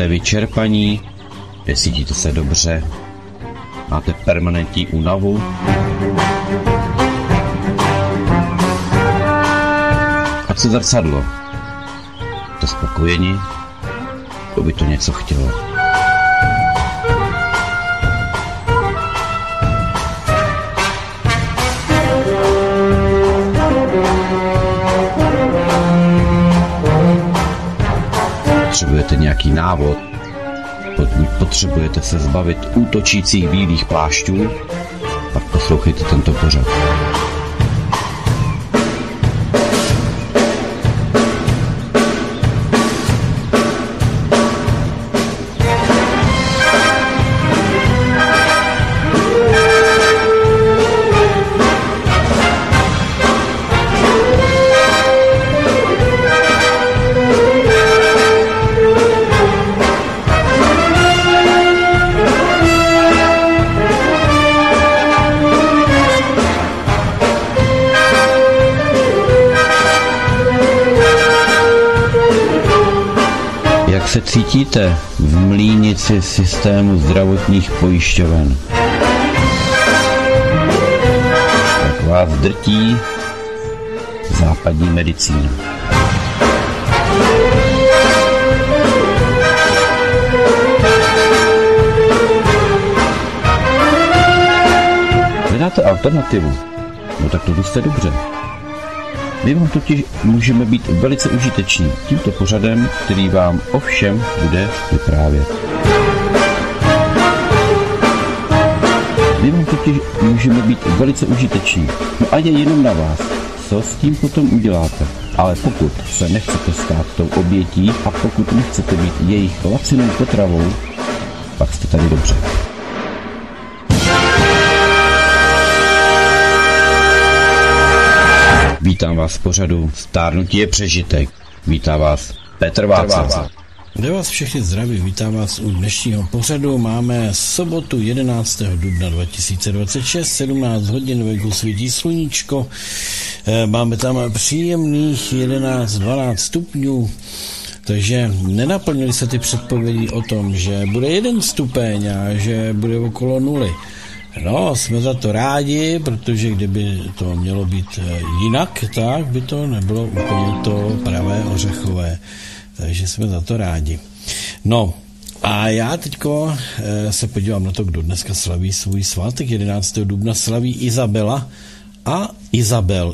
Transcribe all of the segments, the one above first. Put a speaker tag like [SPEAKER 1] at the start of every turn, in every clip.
[SPEAKER 1] Jste vyčerpaní, necítíte se dobře, máte permanentní únavu. A co zrcadlo? Jste spokojeni? To by to něco chtělo. Potřebujete nějaký návod, pokud potřebujete se zbavit útočících bílých plášťů, pak poslouchejte tento pořad. Jak se cítíte v mlýnici systému zdravotních pojišťoven? Jak vás drtí západní medicína? Hledáte alternativu? No tak to jste dobře. My vám totiž můžeme být velice užiteční tímto pořadem, který vám o všem bude vyprávět. My vám totiž můžeme být velice užiteční. No a je jenom na vás, co s tím potom uděláte. Ale pokud se nechcete stát tou obětí a pokud nechcete být jejich lacinou potravou, pak jste tady dobře. Vítám vás v pořadu Stárnutí je přežitek. Vítá vás Petr Václav.
[SPEAKER 2] Kde vás všechny zdraví, vítám vás u dnešního pořadu. Máme sobotu 11. dubna 2026, 17 hodin, venku svítí sluníčko. Máme tam příjemných 11-12 stupňů, takže nenaplnily se ty předpovědi o tom, že bude 1 stupeň a že bude okolo 0. No, jsme za to rádi, protože kdyby to mělo být jinak, tak by to nebylo úplně to pravé ořechové. Takže jsme za to rádi. No, a já teďko se podívám na to, kdo dneska slaví svůj svátek. 11. dubna slaví Izabela a Isabel.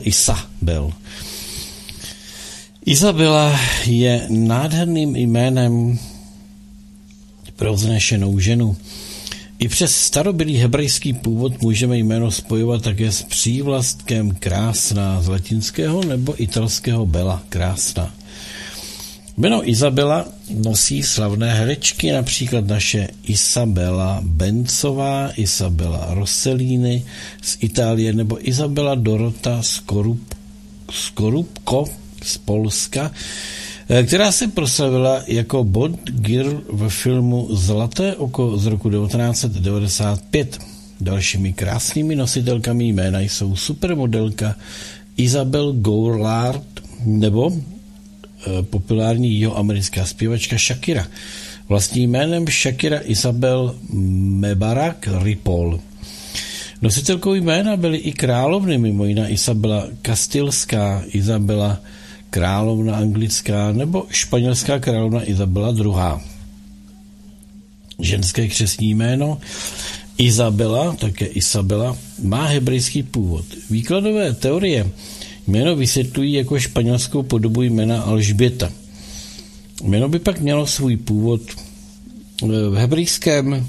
[SPEAKER 2] Izabela je nádherným jménem pro vznešenou ženu. I přes starobylý hebrejský původ můžeme jméno spojovat také s přívlastkem krásná z latinského nebo italského bella, krásná. Jméno Izabela nosí slavné herečky, například naše Isabela Bencová, Isabela Rossellini z Itálie nebo Isabela Dorota Skorupko z Polska, která se proslavila jako Bond Girl ve filmu Zlaté oko z roku 1995. Dalšími krásnými nositelkami jména jsou supermodelka Isabel Goulart nebo populární jihoamerická zpěvačka Shakira. Vlastním jménem Shakira Isabel Mebarak Ripoll. Nositelkou jména byly i královny, mimo jiná Isabela Kastilská, Isabela královna anglická nebo španělská královna Isabela II. Ženské křestní jméno Izabela, také Isabela, má hebrejský původ. Výkladové teorie jméno vysvětlují jako španělskou podobu jména Alžběta. Jméno by pak mělo svůj původ v hebrejském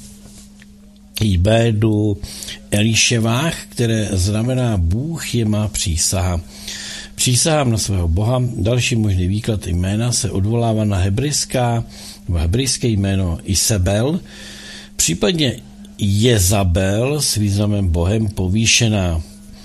[SPEAKER 2] jménu Eliševách, které znamená Bůh je má přísaha. Přísahám na svého boha. Další možný výklad jména se odvolává na hebrejské jméno Isabel, případně Jezabel s významem bohem povýšená.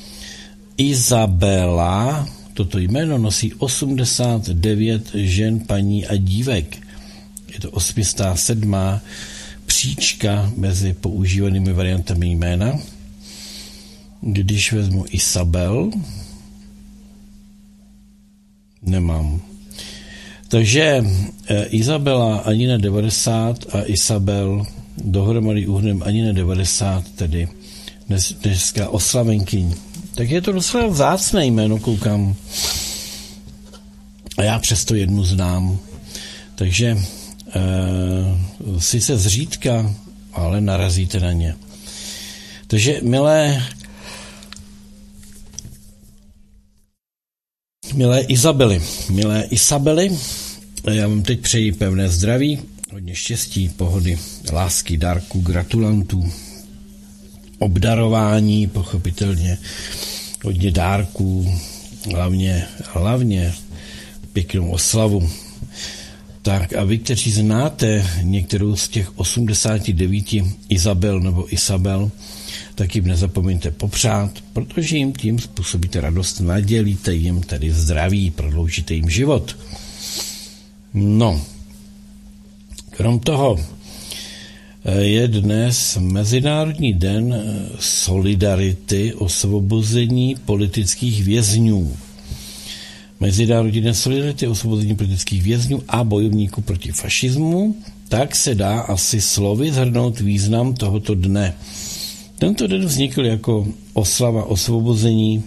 [SPEAKER 2] Izabela, toto jméno nosí 89 žen, paní a dívek. Je to 87. příčka mezi používanými variantami jména. Když vezmu Isabel, nemám. Takže Izabela ani ne 90 a Isabel dohromady úhrnem ani ne 90, tedy dneska oslavenkyň. Tak je to docela vzácné jméno, koukám. A já přesto jednu znám. Takže sice zřídka, ale narazíte na ně. Takže milé Isabely, já vám teď přeji pevné zdraví, hodně štěstí, pohody, lásky, dárků, gratulantů, obdarování, pochopitelně, hodně dárků, hlavně pěknou oslavu. Tak a vy, kteří znáte některou z těch 89 Izabel nebo Isabel, tak jim nezapomeňte popřát, protože jim tím způsobíte radost, nadělíte jim tedy zdraví, prodloužíte jim život. No, krom toho je dnes Mezinárodní den solidarity osvobození politických vězňů. Mezinárodní den solidarity osvobození politických vězňů a bojovníků proti fašismu, tak se dá asi slovy shrnout význam tohoto dne. Tento den vznikl jako oslava osvobození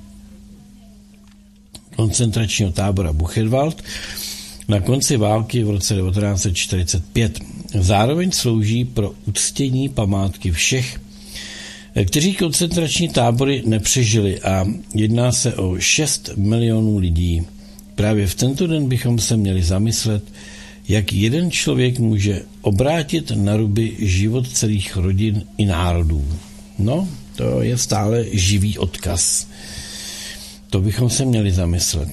[SPEAKER 2] koncentračního tábora Buchenwald na konci války v roce 1945. Zároveň slouží pro uctění památky všech, kteří koncentrační tábory nepřežili, a jedná se o 6 milionů lidí. Právě v tento den bychom se měli zamyslet, jak jeden člověk může obrátit na ruby život celých rodin i národů. No, to je stále živý odkaz. To bychom se měli zamyslet.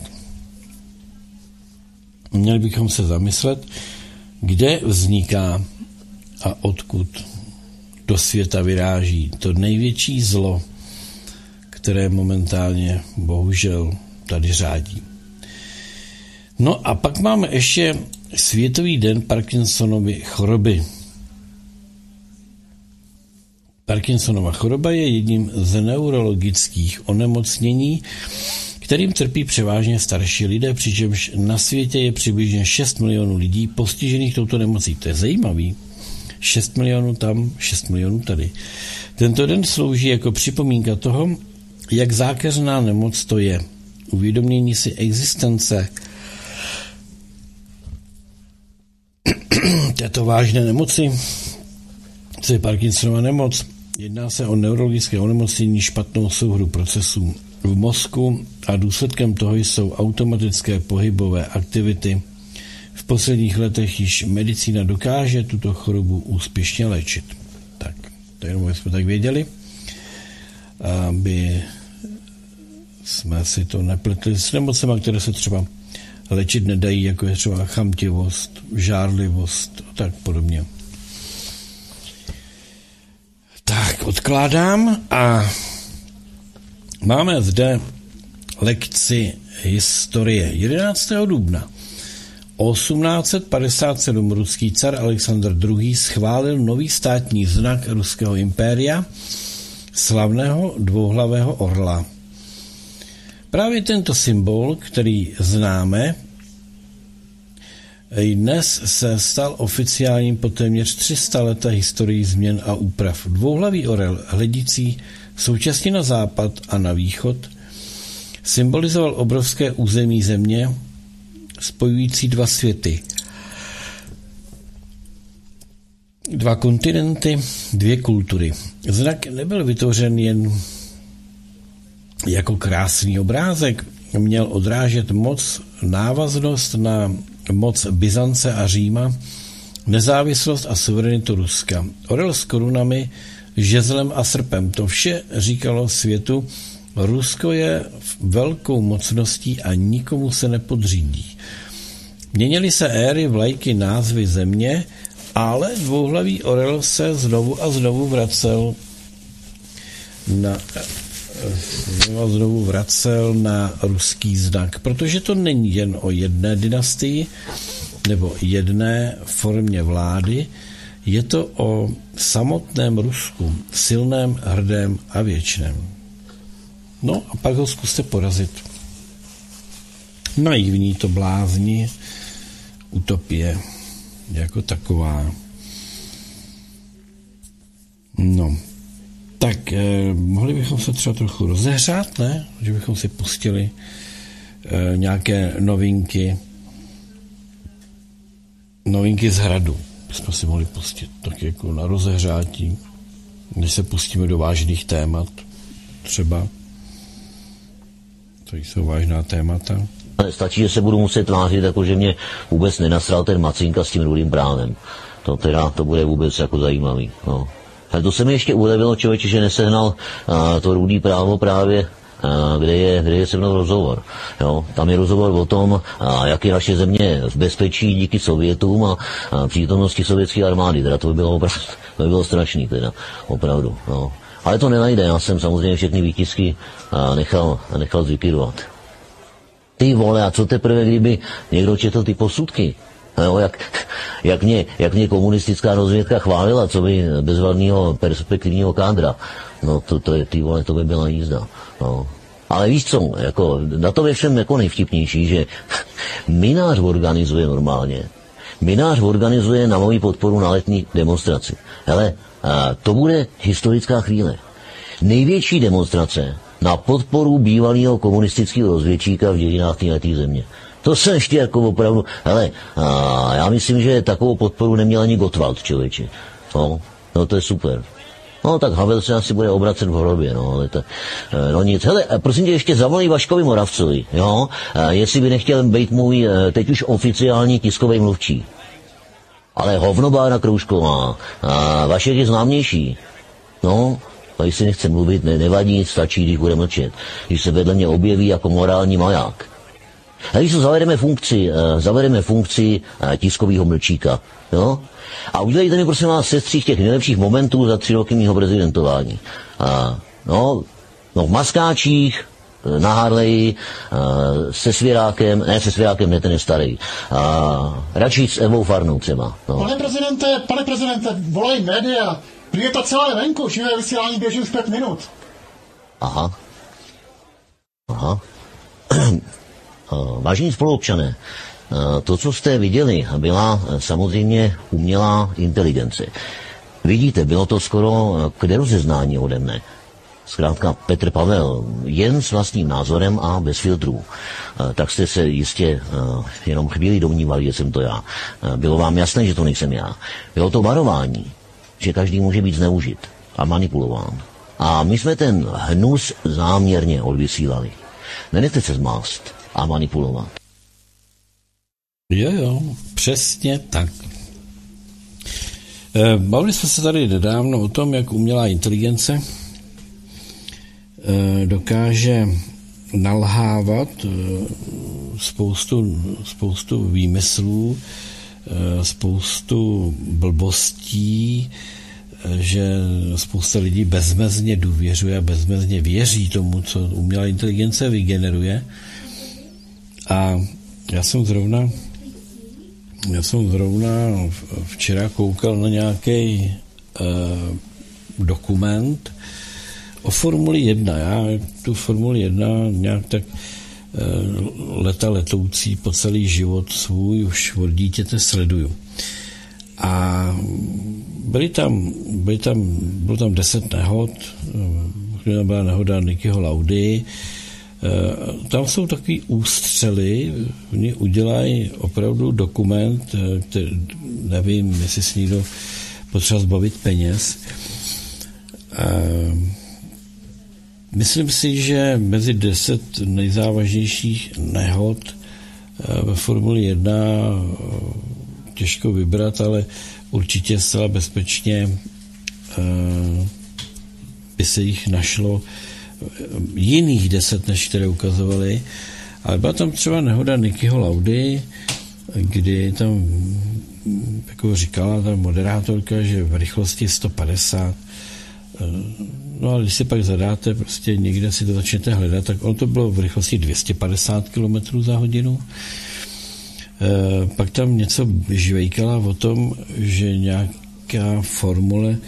[SPEAKER 2] Měli bychom se zamyslet, kde vzniká a odkud do světa vyráží to největší zlo, které momentálně bohužel tady řádí. No a pak máme ještě Světový den Parkinsonovy choroby. Parkinsonova choroba je jedním z neurologických onemocnění, kterým trpí převážně starší lidé, přičemž na světě je přibližně 6 milionů lidí postižených touto nemocí. To je zajímavý. 6 milionů tam, 6 milionů tady. Tento den slouží jako připomínka toho, jak zákeřná nemoc to je. Uvědomění si existence této vážné nemoci, co je Parkinsonova nemoc. Jedná se o neurologické onemocnění, špatnou souhru procesů v mozku a důsledkem toho jsou automatické pohybové aktivity. V posledních letech již medicína dokáže tuto chorobu úspěšně léčit. Tak, to jenom jsme tak věděli, aby jsme si to nepletli s nemocema, které se třeba léčit nedají, jako je třeba chamtivost, žárlivost a tak podobně. Tak, odkládám a máme zde lekci historie. 11. dubna 1857 ruský car Alexandr II. Schválil nový státní znak ruského impéria, slavného dvouhlavého orla. Právě tento symbol, který známe, dnes se stal oficiálním po téměř 300 letech historii změn a úprav. Dvouhlavý orel, hledící současně na západ a na východ, symbolizoval obrovské území země, spojující dva světy. Dva kontinenty, dvě kultury. Znak nebyl vytvořen jen jako krásný obrázek, měl odrážet moc, návaznost na moc Byzance a Říma, nezávislost a suverenitu Ruska. Orel s korunami, žezlem a srpem. To vše říkalo světu, Rusko je velkou mocností a nikomu se nepodřídí. Měnily se éry, vlajky, názvy země, ale dvouhlavý orel se znovu a znovu vracel na ruský znak, protože to není jen o jedné dynastii nebo jedné formě vlády, je to o samotném Rusku, silném, hrdém a věčném. No a pak ho zkuste porazit. Naivní to blázni, utopie jako taková. No, tak mohli bychom se třeba trochu rozehřát, ne? Že bychom si pustili nějaké novinky z Hradu. Bychom si mohli pustit tak jako na rozehřátí, než se pustíme do vážných témat třeba. To jsou vážná témata.
[SPEAKER 3] Stačí, že se budu muset tvářit, jako že mě vůbec nenasral ten Macinka s tím rudým právem. To bude vůbec jako zajímavý. No. Ale to se mi ještě ulevilo, člověče, že nesehnal to rudý právo právě, kde je se mnou rozhovor. Jo? Tam je rozhovor o tom, jak je naše země v bezpečí díky Sovětům a přítomnosti sovětské armády. Teda to by bylo strašný, teda, opravdu. No. Ale to nenajde, já jsem samozřejmě všechny výtisky nechal zlikvidovat. Ty vole, a co teprve, kdyby někdo četl ty posudky? No, jak mě komunistická rozvědka chválila, co by bezvadného perspektivního kádra. No to je, ty vole, to by byla jízda. No. Ale víš co, jako, na to je všem jako nejvtipnější, že Mynář organizuje normálně. Mynář organizuje na moji podporu na letní demonstraci. Hele, to bude historická chvíle. Největší demonstrace na podporu bývalého komunistického rozvědčíka v dějinách této země. To jsem ještě jako opravdu, hele, já myslím, že takovou podporu neměl ani Gottwald, člověče. No to je super. No tak Havel se asi bude obracet v hrobě, no, ale to, no nic. Hele, prosím tě, ještě zavolej Vaškovi Moravcovi, jo, jestli by nechtěl být můj teď už oficiální tiskový mluvčí. Ale hovnobára Kroužková, Vašek je známější. No, a když si nechce mluvit, nevadí, stačí, když bude mlčet. Když se vedle mě objeví jako morální maják. A když to zavedeme funkci tiskového mlčíka, jo? A udělejte mi, prosím vás, sestřih těch nejlepších momentů za 3 roky mýho prezidentování. No, v maskáčích, na Harleji, se Svěrákem, ne, ten je starý. Radši s Evou Farnou třeba. No.
[SPEAKER 4] Pane prezidente, volej média. Je to celé venku, živé vysílání běží už 5 minut.
[SPEAKER 3] Aha. Vážení spoluobčané, to, co jste viděli, byla samozřejmě umělá inteligence. Vidíte, bylo to skoro k nerozeznání ode mne. Zkrátka Petr Pavel, jen s vlastním názorem a bez filtrů. Tak jste se jistě jenom chvíli domnívali, že jsem to já. Bylo vám jasné, že to nejsem já. Bylo to varování, že každý může být zneužit a manipulován. A my jsme ten hnus záměrně odvysílali. Nenechte se zmást a manipulovat.
[SPEAKER 2] Jo, přesně tak. Bavili jsme se tady nedávno o tom, jak umělá inteligence dokáže nalhávat spoustu výmyslů, spoustu blbostí, že spousta lidí bezmezně důvěřuje a bezmezně věří tomu, co umělá inteligence vygeneruje. A já jsem zrovna včera koukal na nějaký dokument o Formuli 1. Já tu Formuli 1 nějak tak letoucí po celý život svůj už od dítěte sleduju. A bylo tam 10 nehod, byla nehoda Nickyho Laudy. Tam jsou takový ústřely, oni udělají opravdu dokument, který, nevím, jestli si někdo potřeba zbavit peněz. Myslím si, že mezi 10 nejzávažnějších nehod ve Formuli 1 těžko vybrat, ale určitě zcela bezpečně by se jich našlo jiných 10, než které ukazovali. Ale byla tam třeba nehoda Nickyho Laudy, kdy tam jako říkala ta moderátorka, že v rychlosti 150. No a když si pak zadáte, prostě někde si to začnete hledat, tak on to bylo v rychlosti 250 km za hodinu. Pak tam něco žvejkala o tom, že nějaká formule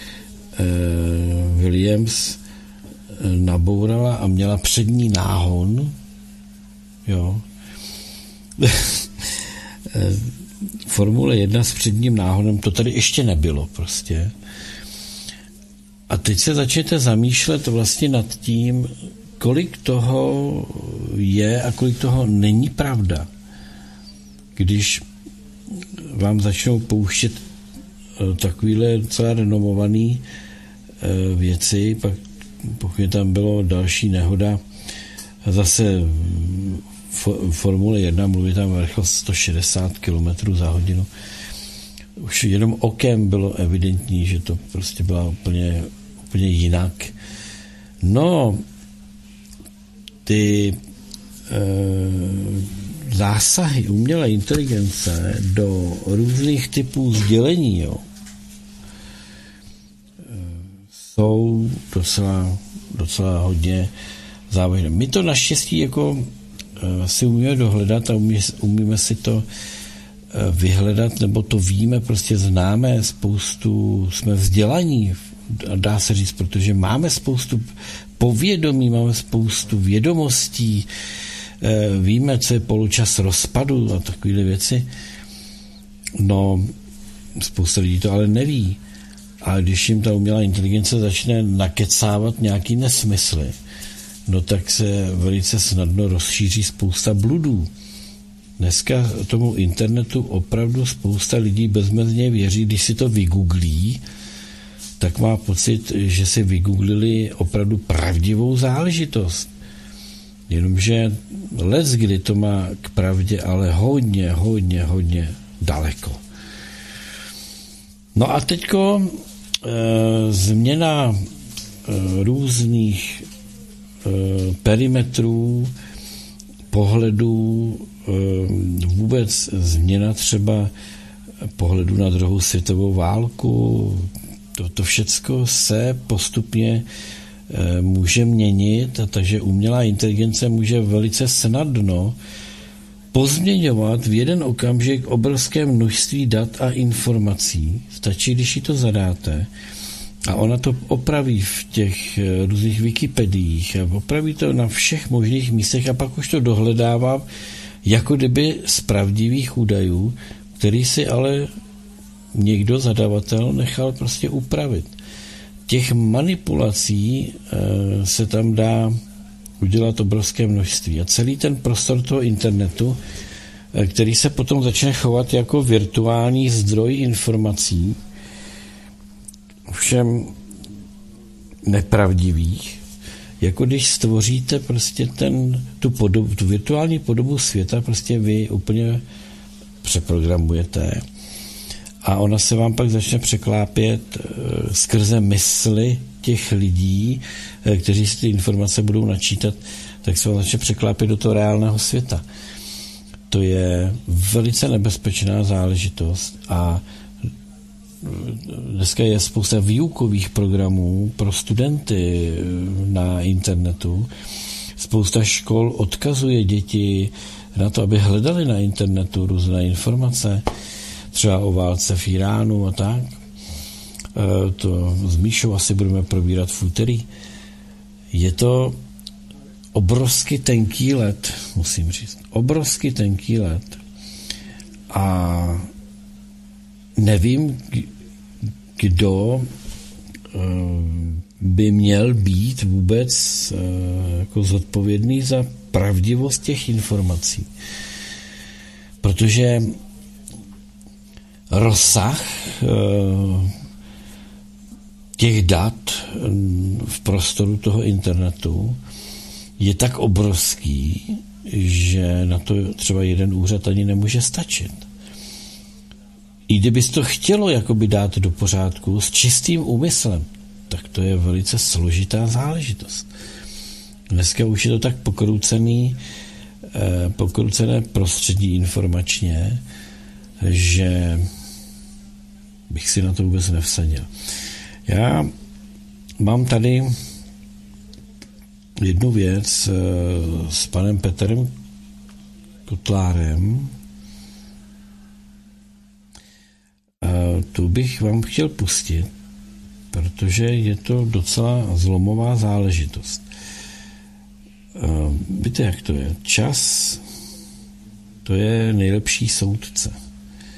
[SPEAKER 2] Williams nabourala a měla přední náhon. Jo. Formule 1 s předním náhodem, to tady ještě nebylo prostě. A teď se začnete zamýšlet vlastně nad tím, kolik toho je a kolik toho není pravda. Když vám začnou pouštět takovýhle celé renomované věci, pak pokud tam bylo další nehoda, zase Formule 1 mluví tam o rychlost 160 km za hodinu. Už jenom okem bylo evidentní, že to prostě byla úplně jinak. No, ty zásahy umělé inteligence do různých typů sdělení, jsou docela hodně závažné. My to naštěstí jako si umíme dohledat a umíme si to vyhledat, nebo to víme, prostě známe spoustu, jsme vzdělaní, dá se říct, protože máme spoustu povědomí, máme spoustu vědomostí, víme, co je poločas rozpadu a takovéhle věci. No, spousta lidí to ale neví. A když jim ta umělá inteligence začne nakecávat nějaký nesmysly, no tak se velice snadno rozšíří spousta bludů. Dneska tomu internetu opravdu spousta lidí bezmezně věří, když si to vygooglí, tak má pocit, že si vygooglili opravdu pravdivou záležitost. Jenomže leckdy to má k pravdě, ale hodně daleko. No a teďko změna různých perimetrů, pohledů, vůbec změna třeba pohledu na druhou světovou válku, to všecko se postupně může měnit, a takže umělá inteligence může velice snadno pozměňovat v jeden okamžik obrovské množství dat a informací. Stačí, když ji to zadáte a ona to opraví v těch různých Wikipediích a opraví to na všech možných místech a pak už to dohledává jako kdyby z pravdivých údajů, který si ale někdo, zadavatel, nechal prostě upravit. Těch manipulací se tam dá udělat obrovské množství. A celý ten prostor toho internetu, který se potom začne chovat jako virtuální zdroj informací, ovšem nepravdivých, jako když stvoříte prostě tu virtuální podobu světa, prostě vy úplně přeprogramujete a ona se vám pak začne překlápět skrze mysli těch lidí, kteří si ty informace budou načítat, tak se vám začne překlápět do toho reálného světa. To je velice nebezpečná záležitost a dneska je spousta výukových programů pro studenty na internetu. Spousta škol odkazuje děti na to, aby hledali na internetu různé informace, třeba o válce v Iránu a tak. To s Míšou asi budeme probírat v úterý. Je to obrovsky tenký led, musím říct. Obrovsky tenký led. A nevím, kdo by měl být vůbec jako zodpovědný za pravdivost těch informací. Protože rozsah těch dat v prostoru toho internetu je tak obrovský, že na to třeba jeden úřad ani nemůže stačit. I kdyby to chtělo jakoby dát do pořádku s čistým úmyslem, tak to je velice složitá záležitost. Dneska už je to tak pokroucené prostředí informačně, že bych si na to vůbec nevsadil. Já mám tady jednu věc s panem Petrem Kotlárem. Tu bych vám chtěl pustit, protože je to docela zlomová záležitost. Víte, jak to je? Čas, to je nejlepší soudce.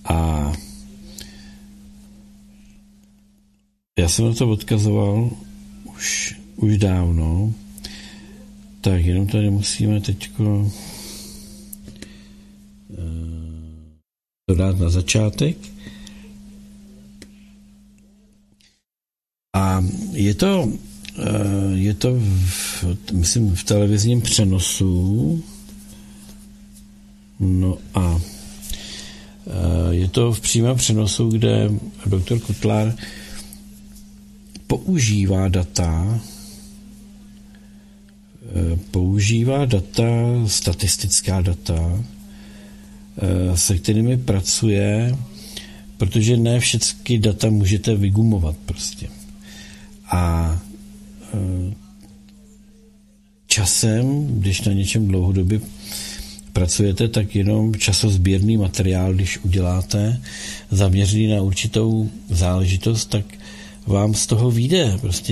[SPEAKER 2] A já jsem na to odkazoval už dávno, tak jenom tady musíme teďko to dát na začátek. A je to myslím v televizním přenosu. No a je to v přímém přenosu, kde doktor Kotlár používá data, statistická data, se kterými pracuje, protože ne všechny data můžete vygumovat prostě. A časem, když na něčem dlouhodobě pracujete, tak jenom časozběrný materiál, když uděláte zaměřený na určitou záležitost, tak vám z toho vyjde prostě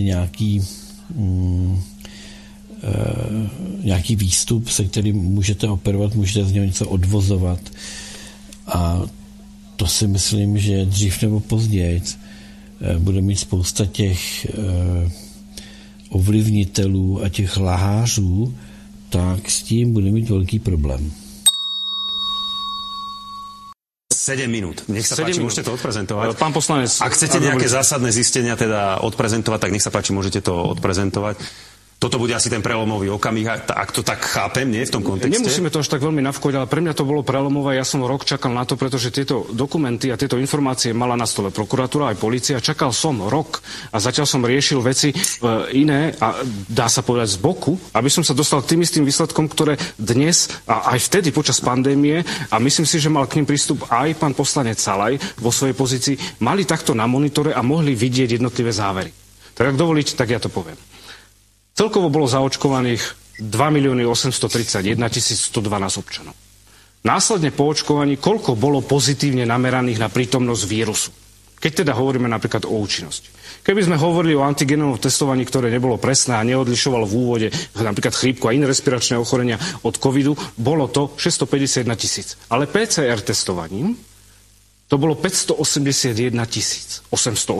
[SPEAKER 2] nějaký výstup, se kterým můžete operovat, můžete z něho něco odvozovat. A to si myslím, že dřív nebo později bude mít spousta těch ovlivnitelů a těch lhářů, tak s tím bude mít veľký problém.
[SPEAKER 5] 7 minút. Nech sa páči, môžete to odprezentovať.
[SPEAKER 6] Pán poslanec,
[SPEAKER 5] ak chcete nejaké zásadné zistenia teda odprezentovať, tak nech sa páči, môžete to odprezentovať. Toto bude asi ten prelomový okamih, ak to tak chápem, nie v tom kontexte?
[SPEAKER 6] Nemusíme to až tak veľmi navkôť, ale pre mňa to bolo prelomové. Ja som rok čakal na to, pretože tieto dokumenty a tieto informácie mala na stole prokuratúra aj polícia. Čakal som rok a zatiaľ som riešil veci iné a dá sa povedať z boku, aby som sa dostal k tým istým výsledkom, ktoré dnes a aj vtedy počas pandémie, a myslím si, že mal k nim prístup aj pán poslanec Salaj vo svojej pozícii, mali takto na monitore a mohli vidieť jednotlivé závery. Tak ak dovolíte, tak ja to poviem. Celkovo bolo zaočkovaných 2 831 112 občanov. Následne po očkovaní, koľko bolo pozitívne nameraných na prítomnosť vírusu? Keď teda hovoríme napríklad o účinnosti. Keby sme hovorili o antigenovom testovaní, ktoré nebolo presné a neodlišovalo v úvode napríklad chrípku a iné respiračné ochorenia od covidu, bolo to 651 000. Ale PCR testovaním to bolo 581 884.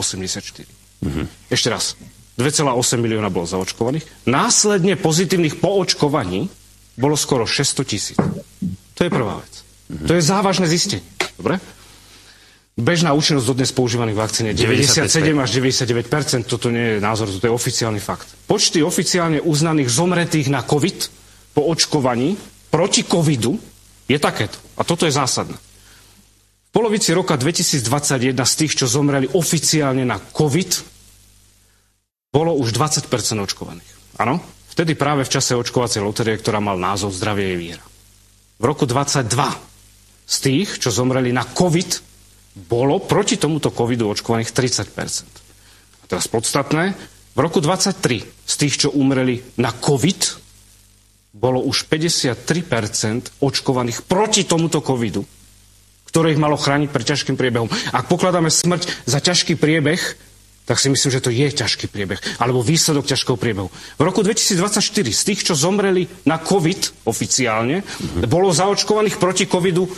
[SPEAKER 6] Ešte raz. 2,8 milióna bolo zaočkovaných. Následne pozitívnych po očkovaní bolo skoro 600 000. To je prvá vec. To je závažné zistenie. Dobre? Bežná účinnosť dodnes používaných vakcín je 97 až 99%. Toto nie je názor, toto je oficiálny fakt. Počty oficiálne uznaných zomretých na COVID po očkovaní proti covidu je takéto. A toto je zásadné. V polovici roka 2021 z tých, čo zomreli oficiálne na COVID, bolo už 20% očkovaných. Áno? Vtedy práve v čase očkovacej lotérie, ktorá mal názov Zdravie je viera. V roku 22 z tých, čo zomreli na COVID, bolo proti tomuto covidu očkovaných 30%. A teraz podstatné, v roku 23 z tých, čo umreli na COVID, bolo už 53% očkovaných proti tomuto covidu, ktoré ich malo chrániť pred ťažkým priebehom. Ak pokladáme smrť za ťažký priebeh, tak si myslím, že to je ťažký priebeh, alebo výsledok ťažkého priebehu. V roku 2024 z tých, čo zomreli na COVID oficiálne, bolo zaočkovaných proti covidu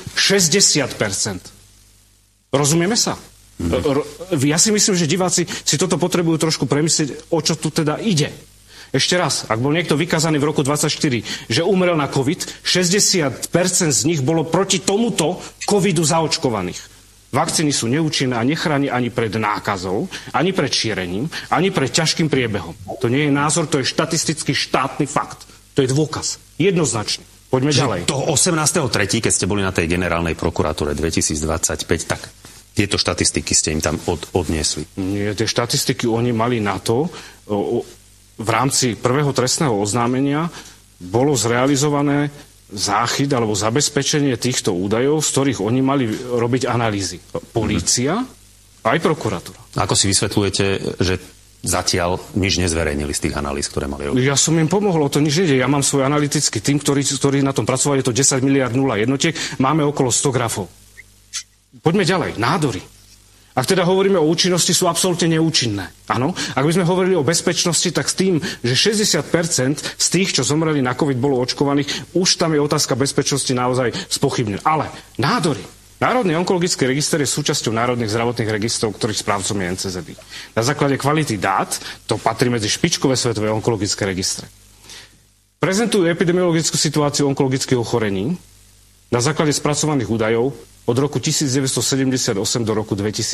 [SPEAKER 6] 60%. Rozumieme sa? Ja si myslím, že diváci si toto potrebujú trošku premyslieť, o čo tu teda ide. Ešte raz, ak bol niekto vykázaný v roku 2024, že umrel na COVID, 60% z nich bolo proti tomuto covidu zaočkovaných. Vakcíny sú neúčinné a nechráni ani pred nákazou, ani pred šírením, ani pred ťažkým priebehom. To nie je názor, to je štatistický štátny fakt. To je dôkaz. Jednoznačne. Poďme ďalej.
[SPEAKER 5] Toho 18.3., keď ste boli na tej generálnej prokuratúre 2025, tak tieto štatistiky ste im tam odniesli.
[SPEAKER 6] Nie, tie štatistiky oni mali na to, v rámci prvého trestného oznámenia bolo zrealizované záchyt alebo zabezpečenie týchto údajov, z ktorých oni mali robiť analýzy. Polícia aj prokuratúra.
[SPEAKER 5] Ako si vysvetľujete, že zatiaľ nič nezverejnili z tých analýz, ktoré mali robiť?
[SPEAKER 6] Ja som im pomohol, o to nič nejde. Ja mám svoj analytický tým, ktorý na tom pracovali, je to 10 miliard 0 jednotiek, máme okolo 100 grafov. Poďme ďalej. Nádory. Ak teda hovoríme o účinnosti, sú absolútne neúčinné. Áno? Ak by sme hovorili o bezpečnosti, tak s tým, že 60% z tých, čo zomreli na COVID, bolo očkovaných, už tam je otázka bezpečnosti naozaj spochybnená. Ale nádory. Národný onkologický register je súčasťou národných zdravotných registrov, ktorých správcom je NCZD. Na základe kvality dát to patrí medzi špičkové svetové onkologické registre. Prezentujú epidemiologickú situáciu onkologických ochorení na základe spracovaných údajov od roku 1978 do roku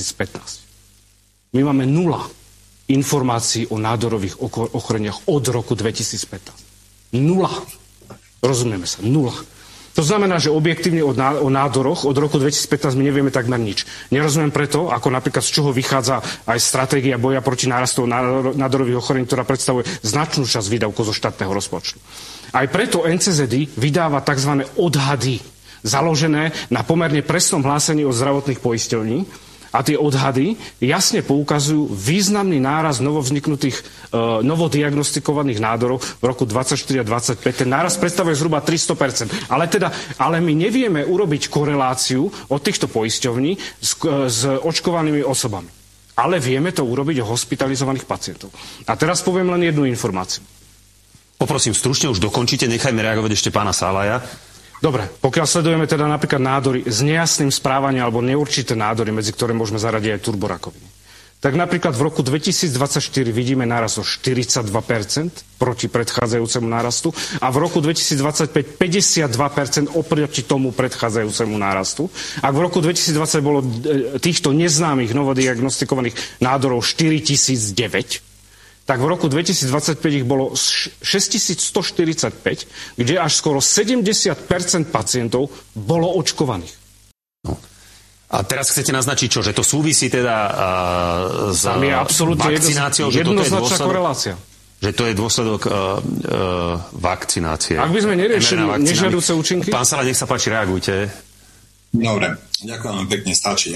[SPEAKER 6] 2015. My máme 0 informácií o nádorových ochoreniach od roku 2015. 0. Rozumieme sa, 0. To znamená, že objektívne o nádoroch od roku 2015 my nevieme takmer nič. Nerozumiem preto, ako napríklad z čoho vychádza aj stratégia boja proti nárastu nádorových ochorení, ktorá predstavuje značnú časť výdavkov zo štátneho rozpočtu. Aj preto NCZD vydáva tzv. Odhady, založené na pomerne presnom hlásení od zdravotných poisťovní. A tie odhady jasne poukazujú významný nárast novovzniknutých, novodiagnostikovaných nádorov v roku 24 a 25. Ten nárast predstavuje zhruba 300%. Ale my nevieme urobiť koreláciu od týchto poisťovní s očkovanými osobami. Ale vieme to urobiť o hospitalizovaných pacientov. A teraz poviem len jednu informáciu.
[SPEAKER 5] Poprosím, stručne už dokončite, nechajme reagovať ešte pána Sálaja.
[SPEAKER 6] Dobre, pokiaľ sledujeme teda napríklad nádory s nejasným správaním alebo neurčité nádory, medzi ktoré môžeme zaradiť aj turborakoviny, tak napríklad v roku 2024 vidíme nárast o 42% proti predchádzajúcemu nárastu a v roku 2025 52% oproti tomu predchádzajúcemu nárastu. Ak v roku 2020 bolo týchto neznámych novodiagnostikovaných nádorov 4009, tak v roku 2025 ich bolo 6145, kde až skoro 70% pacientov bolo očkovaných.
[SPEAKER 5] No. A teraz chcete naznačiť čo? Že to súvisí teda s vakcináciou?
[SPEAKER 6] Jednoznačná korelácia.
[SPEAKER 5] Že to je dôsledok vakcinácie.
[SPEAKER 6] Ak by sme neriešili nežiaduce účinky?
[SPEAKER 5] Pán Sála, nech sa páči, reagujte.
[SPEAKER 7] Dobre, ďakujem vám pekne, stačí.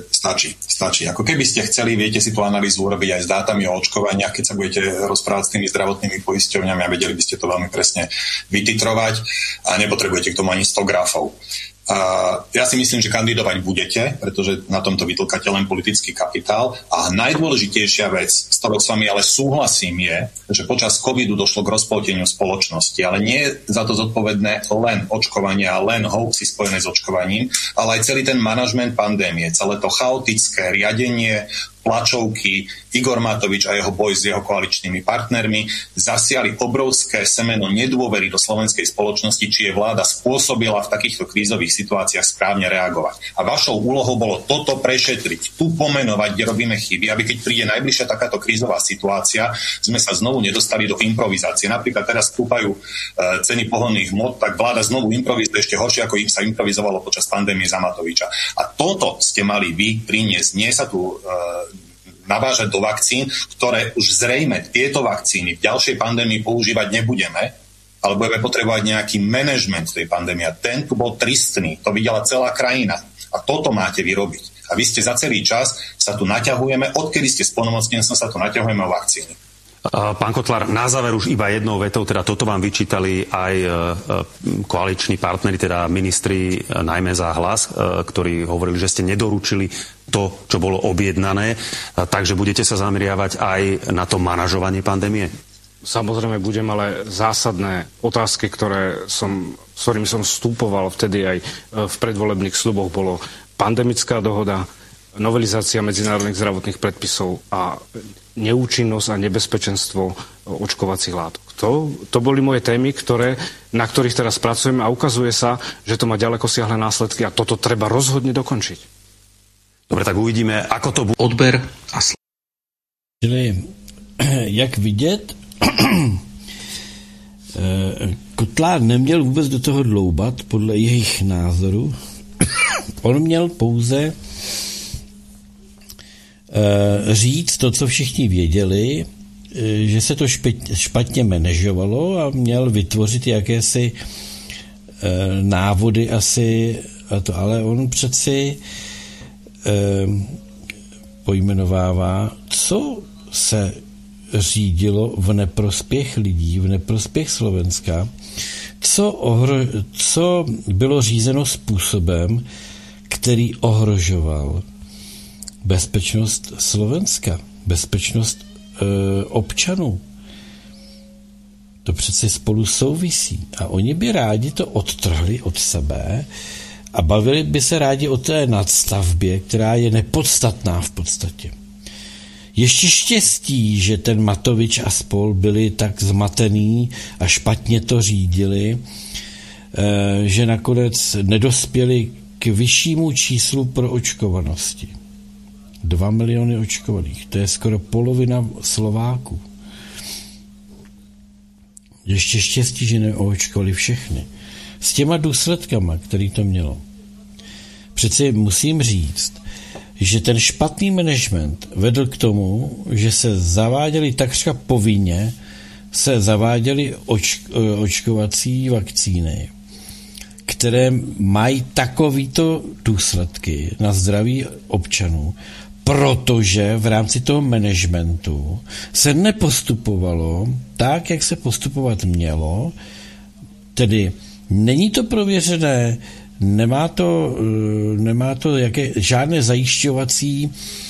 [SPEAKER 7] Ako keby ste chceli, viete si tú analýzu urobiť aj s dátami o očkovaniach, keď sa budete rozprávať s tými zdravotnými poisťovňami a vedeli by ste to veľmi presne vytitrovať a nepotrebujete k tomu ani 100 grafov. Ja si myslím, že kandidovať budete, pretože na tomto vytlkáte len politický kapitál. A najdôležitejšia vec, s ktorou s vami ale súhlasím, je, že počas covidu došlo k rozpolteniu spoločnosti, ale nie je za to zodpovedné len očkovanie a len hoaxy spojené s očkovaním, ale aj celý ten manažment pandémie, celé to chaotické riadenie, tlačovky, Igor Matovič a jeho boj s jeho koaličnými partnermi zasiali obrovské semeno nedôvery do slovenskej spoločnosti, či je vláda spôsobila v takýchto krízových situáciách správne reagovať. A vašou úlohou bolo toto prešetriť, tu pomenovať, kde robíme chyby, aby keď príde najbližšia takáto krízová situácia, sme sa znovu nedostali do improvizácie. Napríklad teraz stúpajú ceny pohonných hmot, tak vláda znovu improvizuje ešte horšie, ako im sa improvizovalo počas pandémie za Matoviča. A toto ste mali vy priniesť. Nie sa tu navážať do vakcín, ktoré už zrejme tieto vakcíny v ďalšej pandémii používať nebudeme, ale budeme potrebovať nejaký manažment tej pandémie. Ten tu bol tristný, to videla celá krajina. A toto máte vyrobiť. A vy ste za celý čas sa tu naťahujeme, odkedy ste splnomocnenstvom sa tu naťahujeme o vakcíny.
[SPEAKER 5] Pán Kotlár, na záver už iba jednou vetou, teda toto vám vyčítali aj koaliční partneri, teda ministri, najmä za Hlas, ktorí hovorili, že ste nedoručili to, čo bolo objednané, takže budete sa zameriavať aj na to manažovanie pandémie?
[SPEAKER 6] Samozrejme budem, ale zásadné otázky, s ktorými som vstupoval vtedy aj v predvolebných sľuboch, bolo pandemická dohoda, novelizácia medzinárodných zdravotných predpisov a neúčinnosť a nebezpečenstvo očkovacích látok. To boli moje témy, na ktorých teraz pracujeme a ukazuje sa, že to má ďaleko siahle následky a toto treba rozhodne dokončiť.
[SPEAKER 5] Dobre, tak uvidíme, ako to bude.
[SPEAKER 2] Odber a Čili, jak vidět, Kotlár neměl vůbec do toho dloubat, podle jejich názoru. On měl pouze říct to, co všichni věděli, že se to špatně manažovalo a měl vytvořit jakési návody asi, ale on přeci pojmenovává, co se řídilo v neprospěch lidí, v neprospěch Slovenska, co bylo řízeno způsobem, který ohrožoval bezpečnost Slovenska, bezpečnost občanů. To přece spolu souvisí. A oni by rádi to odtrhli od sebe A bavili by se rádi o té nadstavbě, která je nepodstatná v podstatě. Ještě štěstí, že ten Matovič a spol byli tak zmatený a špatně to řídili, že nakonec nedospěli k vyššímu číslu pro očkovanosti. 2 miliony očkovaných, to je skoro polovina Slováků. Ještě štěstí, že neočkovali všechny. S těma důsledkama, který to mělo. Přeci musím říct, že ten špatný management vedl k tomu, že se zaváděly takřka povinně, se zaváděly očkovací vakcíny, které mají takovýto důsledky na zdraví občanů, protože v rámci toho managementu se nepostupovalo tak, jak se postupovat mělo, tedy není to prověřené, nemá to žádné zajišťovací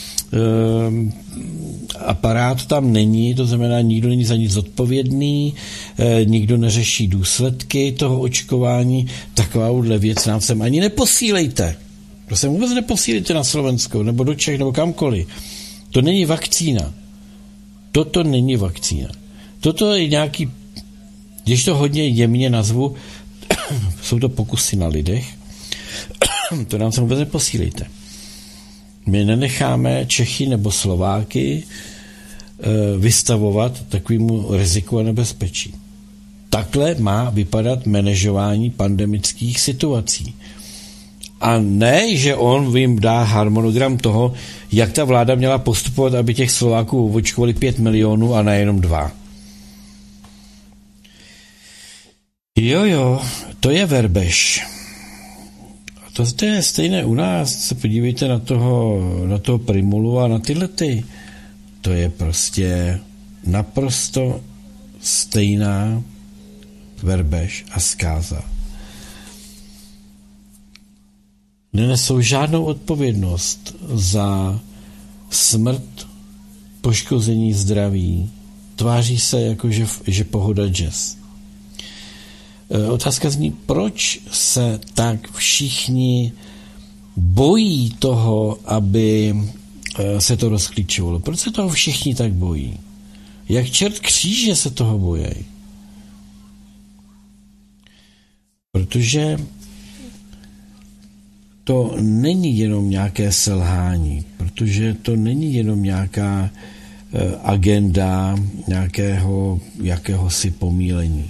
[SPEAKER 2] aparát tam není, to znamená, nikdo není za nic zodpovědný, nikdo neřeší důsledky toho očkování, takováhle věc nám sem ani neposílejte. To sem vůbec neposílejte na Slovensko, nebo do Čech, nebo kamkoliv. To není vakcína. Toto není vakcína. Toto je nějaký, když to hodně jemně nazvu, jsou to pokusy na lidech, to nám sem vůbec neposílejte. My nenecháme Čechy nebo Slováky vystavovat takovému riziku a nebezpečí. Takhle má vypadat manažování pandemických situací. A ne, že on jim dá harmonogram toho, jak ta vláda měla postupovat, aby těch Slováků očkovali 5 milionů a nejenom 2. Jo, to je verbež. To je stejné u nás, se podívejte na toho Primulu a na tyhle ty. To je prostě naprosto stejná verbež a zkáza. Nenesou žádnou odpovědnost za smrt, poškození zdraví. Tváří se jako, že pohoda jazz. Otázka zní, proč se tak všichni bojí toho, aby se to rozklíčovalo? Proč se toho všichni tak bojí? Jak čert kříže se toho bojí? Protože to není jenom nějaké selhání, protože to není jenom nějaká agenda nějakého jakéhosi pomílení.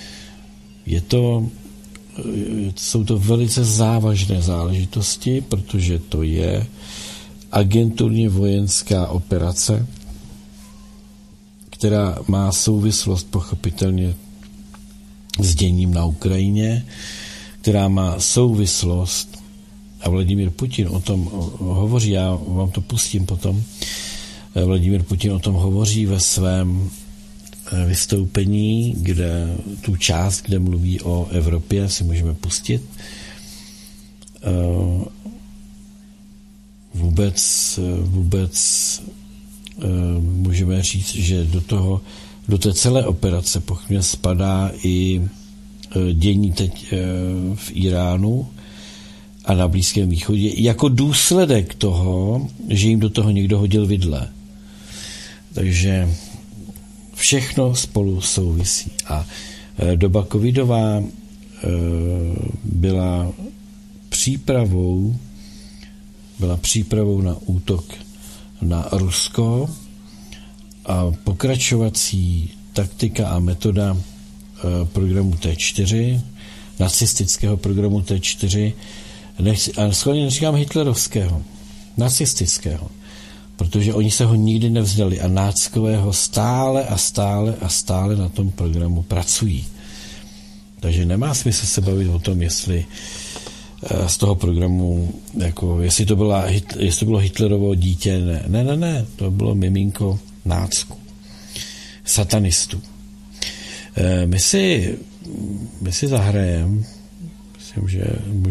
[SPEAKER 2] Jsou to velice závažné záležitosti, protože to je agenturně vojenská operace, která má souvislost pochopitelně s děním na Ukrajině, která má souvislost, a Vladimír Putin o tom hovoří, já vám to pustím potom, Vladimír Putin o tom hovoří ve svém vystoupení, kde tu část, kde mluví o Evropě, si můžeme pustit. Vůbec můžeme říct, že do té celé operace pochopně spadá i dění teď v Iránu a na Blízkém východě jako důsledek toho, že jim do toho někdo hodil vidle. Takže všechno spolu souvisí. A doba covidová byla přípravou na útok na Rusko a pokračovací taktika a metoda programu T4, nacistického programu T4, a schválně neříkám hitlerovského, nacistického, protože oni se ho nikdy nevzdali a náckové ho stále na tom programu pracují. Takže nemá smysl se bavit o tom, jestli z toho programu, jako, jestli to bylo Hitlerovo dítě, ne, to bylo miminko nácku, satanistů. My si zahrajeme, myslím, že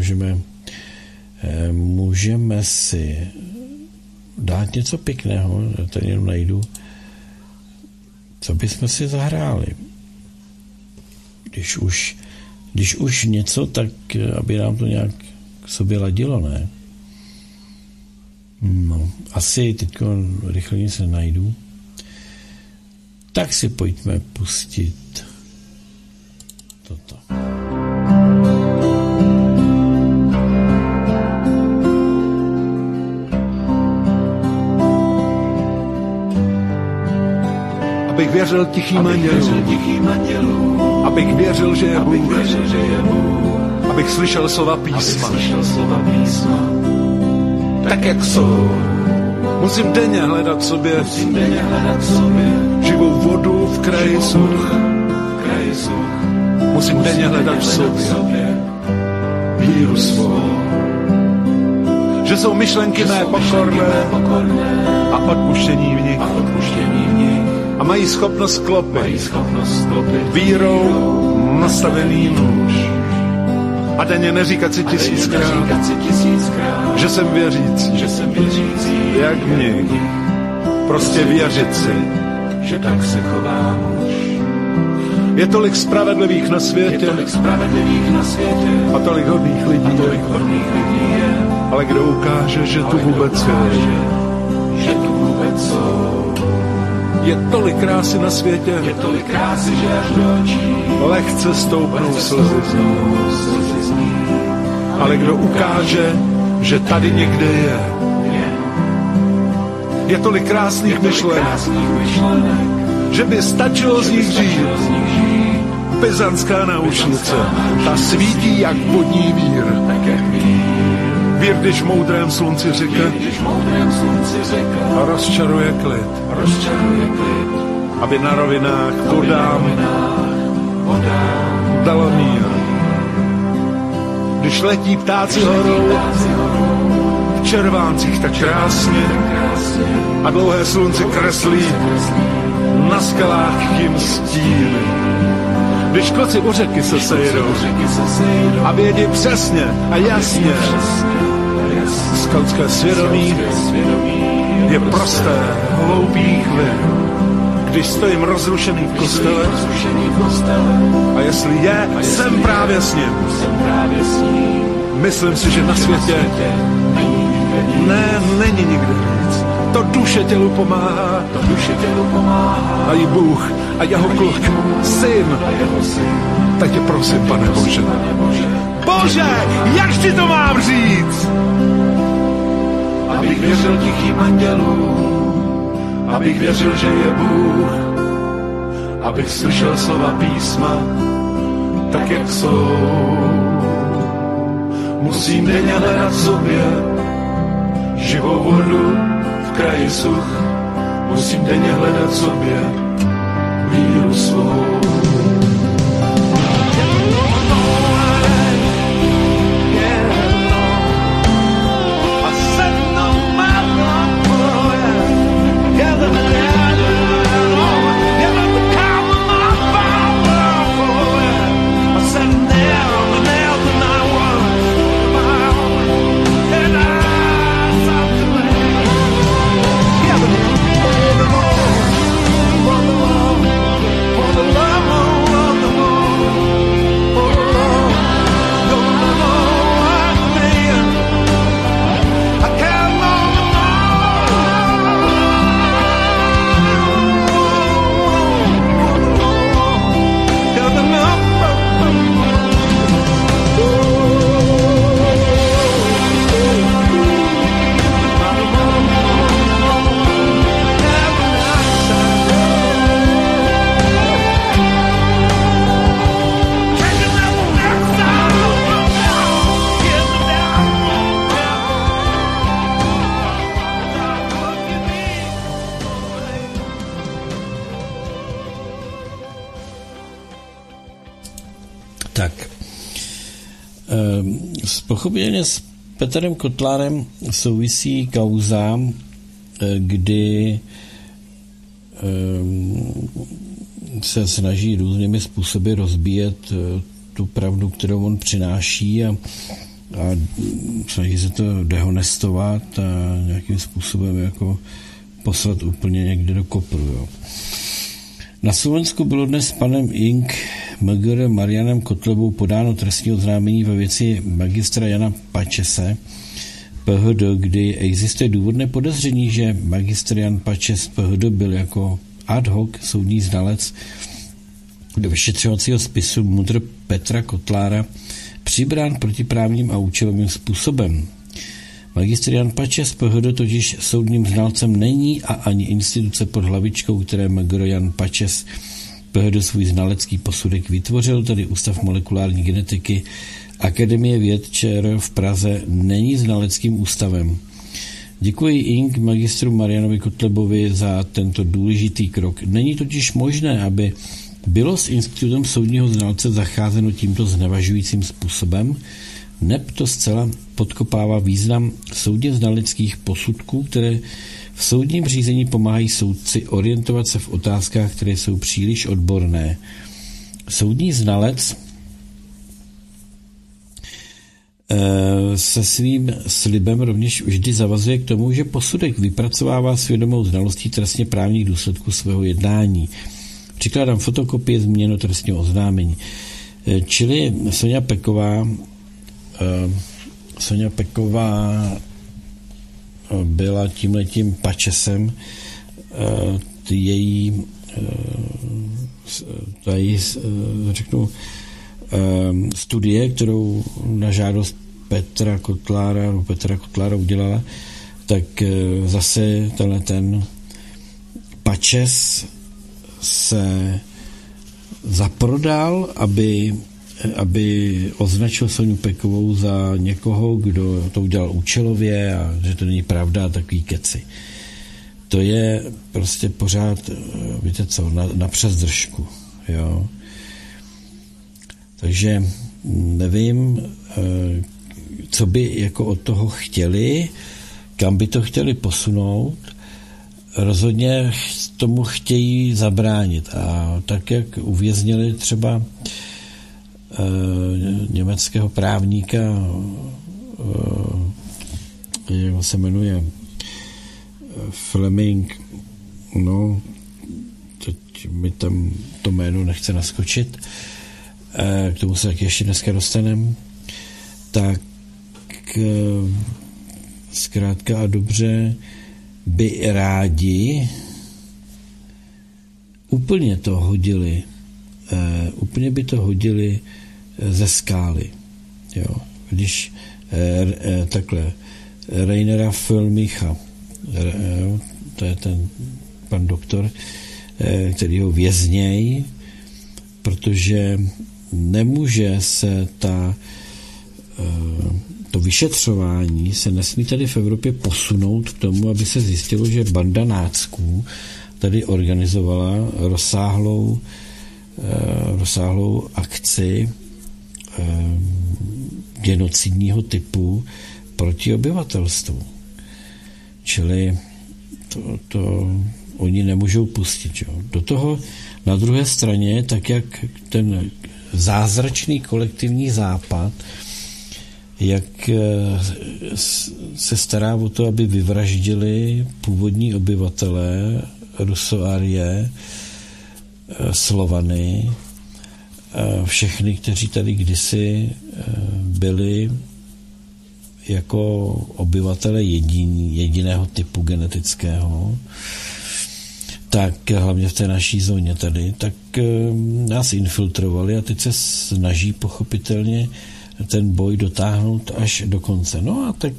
[SPEAKER 2] můžeme si dát něco pěkného, já tady jenom najdu, co bychom si zahráli. Když už něco, tak aby nám to nějak k sobě ladilo, ne? No, asi teď rychle se najdu. Tak si pojďme pustit toto.
[SPEAKER 8] Abych věřil tichým andělům, abych věřil, že je Bůh, abych slyšel slova písma, tak jak jsou. Musím denně hledat sobě živou vodu v kraji such. Musím denně hledat v sobě víru svou. Že jsou myšlenky mé pokorné a odpuštění v nich. A mají schopnost klopit vírou nastavený nůž. A denně neříkat si tisíckrát, že jsem věřící, jak mě. Prostě věřit si, že tak se chovám už. Je tolik spravedlivých na světě a tolik hodných lidí, ale kdo ukáže, že tu vůbec jsou. Je tolik krásy na světě, že až do očí lehce stoupnou slzy. Ale kdo ukáže, že tady někde je. Je tolik krásných myšlenek, že by stačilo z nich žít. Byzantská náušnice, ta svítí jak vodní vír. Vír, když v moudrém slunci řeka rozčaruje klid, aby na rovinách vodám dala mír. Když letí ptáci horou v červáncích tak krásně a dlouhé slunce kreslí na skalách jim stíny. Když kluci u řeky se sejdou a vědí přesně a jasně, skautské svědomí je prosté, hloupý chvil. Když stojím rozrušený v kostele a jestli je, jsem právě s ním. Myslím si, že na světě není nikde víc. To duše tělu pomáhá a i Bůh a jeho kluk, syn. Tak tě prosím, Pane Bože. Bože, jak ti to mám říct? Abych věřil tichým andělům, abych věřil, že je Bůh, abych slyšel slova písma, tak jak jsou. Musím denně hledat sobě živou vodu v kraji such. Musím denně hledat sobě víru svou.
[SPEAKER 2] Pochopitelně s Petrem Kotlárem souvisí kauza, kdy se snaží různými způsoby rozbíjet tu pravdu, kterou on přináší a snaží se to dehonestovat a nějakým způsobem jako poslat úplně někde do kopru. Jo. Na Slovensku bylo dnes s panem Ing MGR Marianem Kotlebou podáno trestní oznámení ve věci magistra Jana Pačese PHD, kdy existuje důvodné podezření, že magistr Jan Pačes PHD byl jako ad hoc soudní znalec do vyšetřovacího spisu MUDr. Petra Kotlára přibrán protiprávním a účelovým způsobem. Magistr Jan Pačes PHD totiž soudním znalcem není a ani instituce pod hlavičkou, které MGR Jan Pačes PHD svůj znalecký posudek vytvořil, tedy Ústav molekulární genetiky Akademie věd ČR v Praze, není znaleckým ústavem. Děkuji Ing. magistru Marianovi Kotlebovi za tento důležitý krok. Není totiž možné, aby bylo s institutem soudního znalce zacházeno tímto znevažujícím způsobem, neb to zcela podkopává význam soudně znaleckých posudků, které v soudním řízení pomáhají soudci orientovat se v otázkách, které jsou příliš odborné. Soudní znalec se svým slibem rovněž vždy zavazuje k tomu, že posudek vypracovává s vědomou znalostí trestně právních důsledků svého jednání. Přikládám fotokopie zmíněno trestního oznámení. Čili Soňa Peková byla tímhletím Pačesem, její studie, kterou na žádost Petra Kotlára udělala, tak zase ten Pačes se zaprodal, aby označil Soňu Pekovou za někoho, kdo to udělal účelově a že to není pravda a takový keci. To je prostě pořád, víte co, na přezdržku. Jo. Takže nevím, co by jako od toho chtěli, kam by to chtěli posunout. Rozhodně tomu chtějí zabránit. A tak, jak uvěznili třeba německého právníka, jak se jmenuje, Fleming, no, teď mi tam to jméno nechce naskočit, k tomu se taky ještě dneska dostaneme, tak zkrátka a dobře by rádi úplně by to hodili ze skály. Jo. Když takhle Rainera Füllmicha, to je ten pan doktor, který ho věznějí, protože nemůže se to vyšetřování se nesmí tady v Evropě posunout k tomu, aby se zjistilo, že banda nácků tady organizovala rozsáhlou akci genocidního typu proti obyvatelstvu. Čili to oni nemůžou pustit. Jo. Do toho na druhé straně, tak jak ten zázračný kolektivní západ, jak se stará o to, aby vyvraždili původní obyvatelé, Rusoarie, Slovany, všechny, kteří tady kdysi byli jako obyvatele jediného typu genetického, tak hlavně v té naší zóně tady, tak nás infiltrovali a teď se snaží pochopitelně ten boj dotáhnout až do konce. No a tak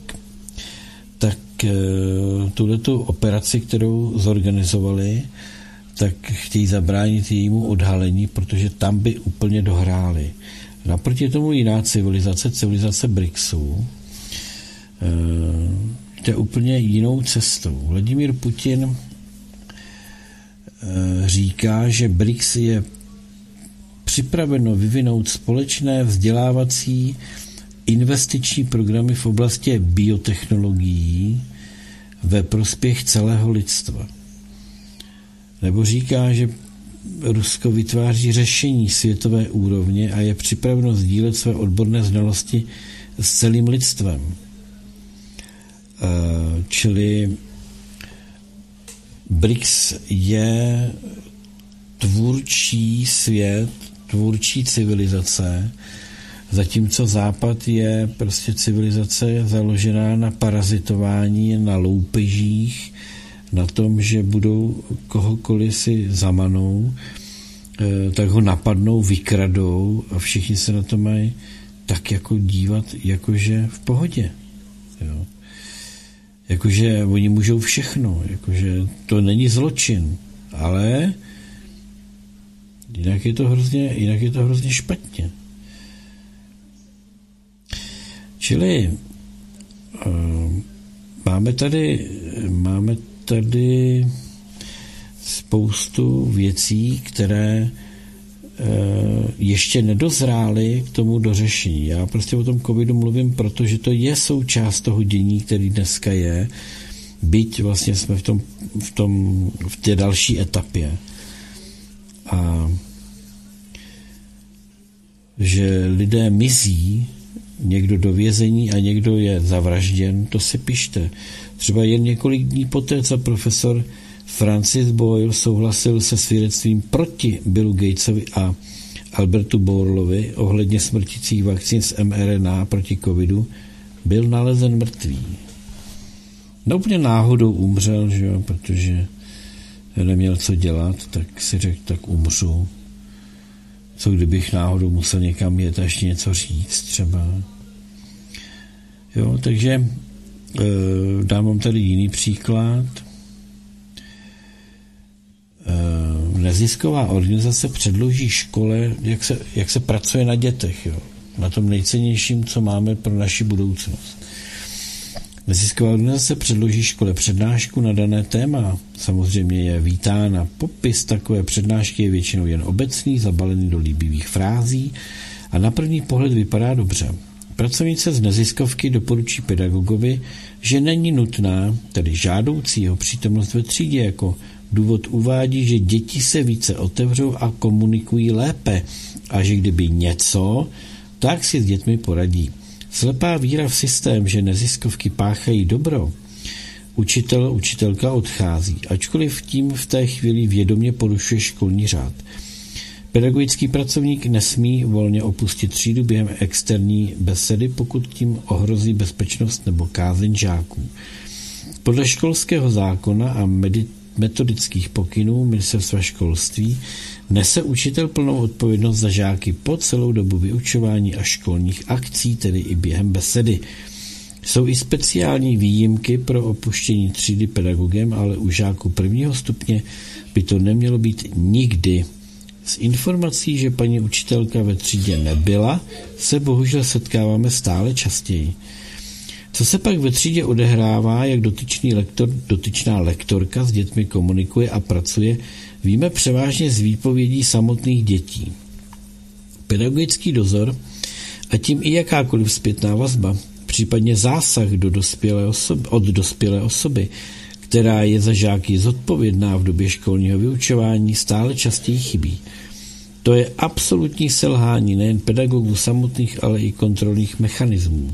[SPEAKER 2] tuhletu operaci, kterou zorganizovali, tak chtějí zabránit jejímu odhalení, protože tam by úplně dohráli. Naproti tomu jiná civilizace BRICSů, jde úplně jinou cestou. Vladimír Putin říká, že BRICS je připraveno vyvinout společné vzdělávací investiční programy v oblasti biotechnologií ve prospěch celého lidstva. Nebo říká, že Rusko vytváří řešení světové úrovně a je připraveno sdílet své odborné znalosti s celým lidstvem. Čili BRICS je tvůrčí svět tvůrčí civilizace, zatímco Západ je prostě civilizace založená na parazitování, na loupežích, na tom, že budou kohokoliv si zamanou, tak ho napadnou, vykradou a všichni se na to mají tak jako dívat, jakože v pohodě. Jo. Jakože oni můžou všechno, jakože to není zločin, ale jinak je to hrozně špatně. Čili máme tady spoustu věcí, které ještě nedozrály k tomu dořešení. Já prostě o tom covidu mluvím, protože to je součást toho dění, který dneska je, byť vlastně jsme v té další etapě. A že lidé mizí, někdo do vězení a někdo je zavražděn, to si pište. Třeba jen několik dní poté, co profesor Francis Boyle souhlasil se svědectvím proti Billu Gatesovi a Albertu Bourlovi ohledně smrtících vakcín z mRNA proti covidu, byl nalezen mrtvý. No úplně náhodou umřel, že jo, protože neměl co dělat, tak si řekl, tak umřu. Co kdybych náhodou musel někam jet a ještě něco říct třeba. Jo, takže dám vám tady jiný příklad. Nezisková organizace předloží škole, jak se pracuje na dětech, jo, na tom nejcennějším, co máme pro naši budoucnost. Nezisková organizace předloží škole přednášku na dané téma. Samozřejmě je vítána. Popis takové přednášky je většinou jen obecný, zabalený do líbivých frází a na první pohled vypadá dobře. Pracovnice z neziskovky doporučí pedagogovi, že není nutná, tedy žádoucí jeho přítomnost ve třídě, jako důvod uvádí, že děti se více otevřou a komunikují lépe a že kdyby něco, tak si s dětmi poradí. Slepá víra v systém, že neziskovky páchají dobro, učitelka odchází, ačkoliv tím v té chvíli vědomě porušuje školní řád. Pedagogický pracovník nesmí volně opustit třídu během externí besedy, pokud tím ohrozí bezpečnost nebo kázeň žáků. Podle školského zákona a metodických pokynů Ministerstva školství nese učitel plnou odpovědnost za žáky po celou dobu vyučování a školních akcí, tedy i během besedy. Jsou i speciální výjimky pro opuštění třídy pedagogem, ale u žáků prvního stupně by to nemělo být nikdy. S informací, že paní učitelka ve třídě nebyla, se bohužel setkáváme stále častěji. Co se pak ve třídě odehrává, jak dotyčná lektorka s dětmi komunikuje a pracuje, víme převážně z výpovědí samotných dětí. Pedagogický dozor a tím i jakákoliv zpětná vazba, případně zásah od dospělé osoby, která je za žáky zodpovědná v době školního vyučování, stále častěji chybí. To je absolutní selhání nejen pedagogů samotných, ale i kontrolních mechanismů.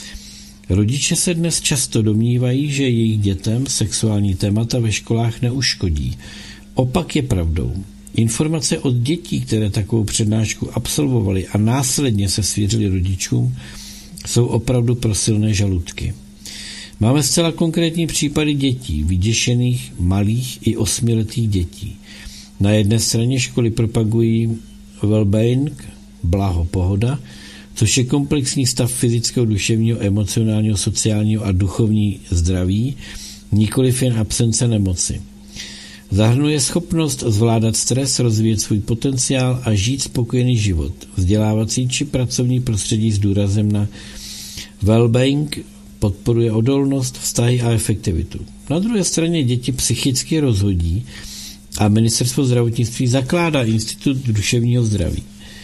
[SPEAKER 2] Rodiče se dnes často domnívají, že jejich dětem sexuální témata ve školách neuškodí. Opak je pravdou. Informace od dětí, které takovou přednášku absolvovaly a následně se svěřily rodičům, jsou opravdu pro silné žaludky. Máme zcela konkrétní případy dětí, vyděšených, malých i 8letých dětí. Na jedné straně školy propagují well-being, blaho, pohoda, což je komplexní stav fyzického, duševního, emocionálního, sociálního a duchovní zdraví, nikoliv jen absence nemoci. Zahrnuje schopnost zvládat stres, rozvíjet svůj potenciál a žít spokojený život. Vzdělávací či pracovní prostředí s důrazem na well-being podporuje odolnost, vztahy a efektivitu. Na druhé straně děti psychicky rozhodí a Ministerstvo zdravotnictví zakládá Institut duševního zdraví.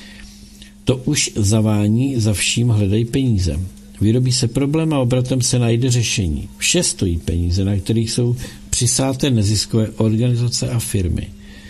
[SPEAKER 2] To už zavání, za vším hledají peníze. Vyrobí se problém a obratem se najde řešení. Vše stojí peníze, na kterých jsou přisáté neziskové organizace a firmy.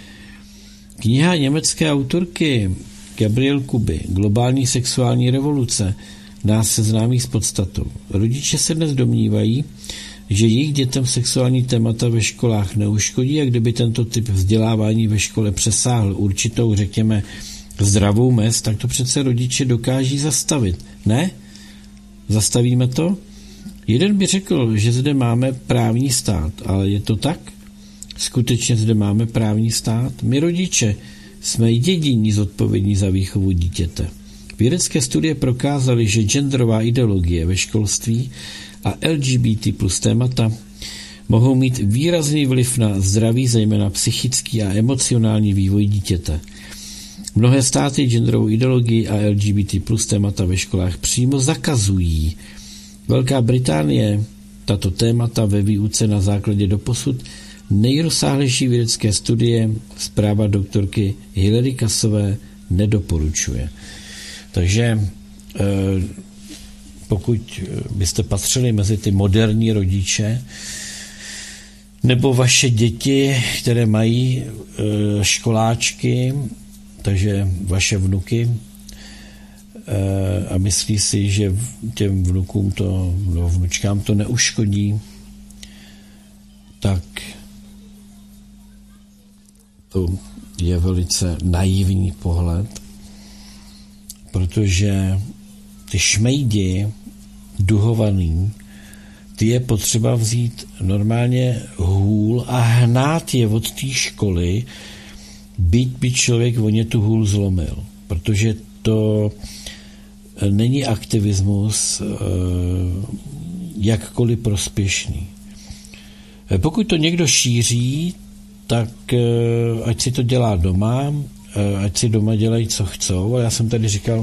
[SPEAKER 2] Kniha německé autorky Gabriel Kuby Globální sexuální revoluce nás seznámí s podstatou. Rodiče se dnes domnívají, že jejich dětem sexuální témata ve školách neuškodí a kdyby tento typ vzdělávání ve škole přesáhl určitou, řekněme, zdravou mez, tak to přece rodiče dokáží zastavit. Ne? Zastavíme to? Jeden by řekl, že zde máme právní stát, ale je to tak? Skutečně zde máme právní stát? My rodiče jsme jediní zodpovědní za výchovu dítěte. Vědecké studie prokázaly, že genderová ideologie ve školství a LGBT plus témata mohou mít výrazný vliv na zdraví, zejména psychický a emocionální vývoj dítěte. Mnohé státy genderovou ideologii a LGBT plus témata ve školách přímo zakazují. Velká Británie tato témata ve výuce na základě doposud nejrozsáhlejší vědecké studie zpráva doktorky Hilary Cassové nedoporučuje. Takže pokud byste patřili mezi ty moderní rodiče, nebo vaše děti, které mají školáčky, takže vaše vnuky, a myslí si, že těm vnukům vnučkám to neuškodí, tak to je velice naivní pohled, protože ty šmejdi duhovaný, ty je potřeba vzít normálně hůl a hnát je od té školy, byť by člověk o ně tu hůl zlomil, protože to není aktivismus jakkoliv prospěšný. Pokud to někdo šíří, tak ať si to dělá doma, ať si doma dělají, co chcou. A já jsem tady říkal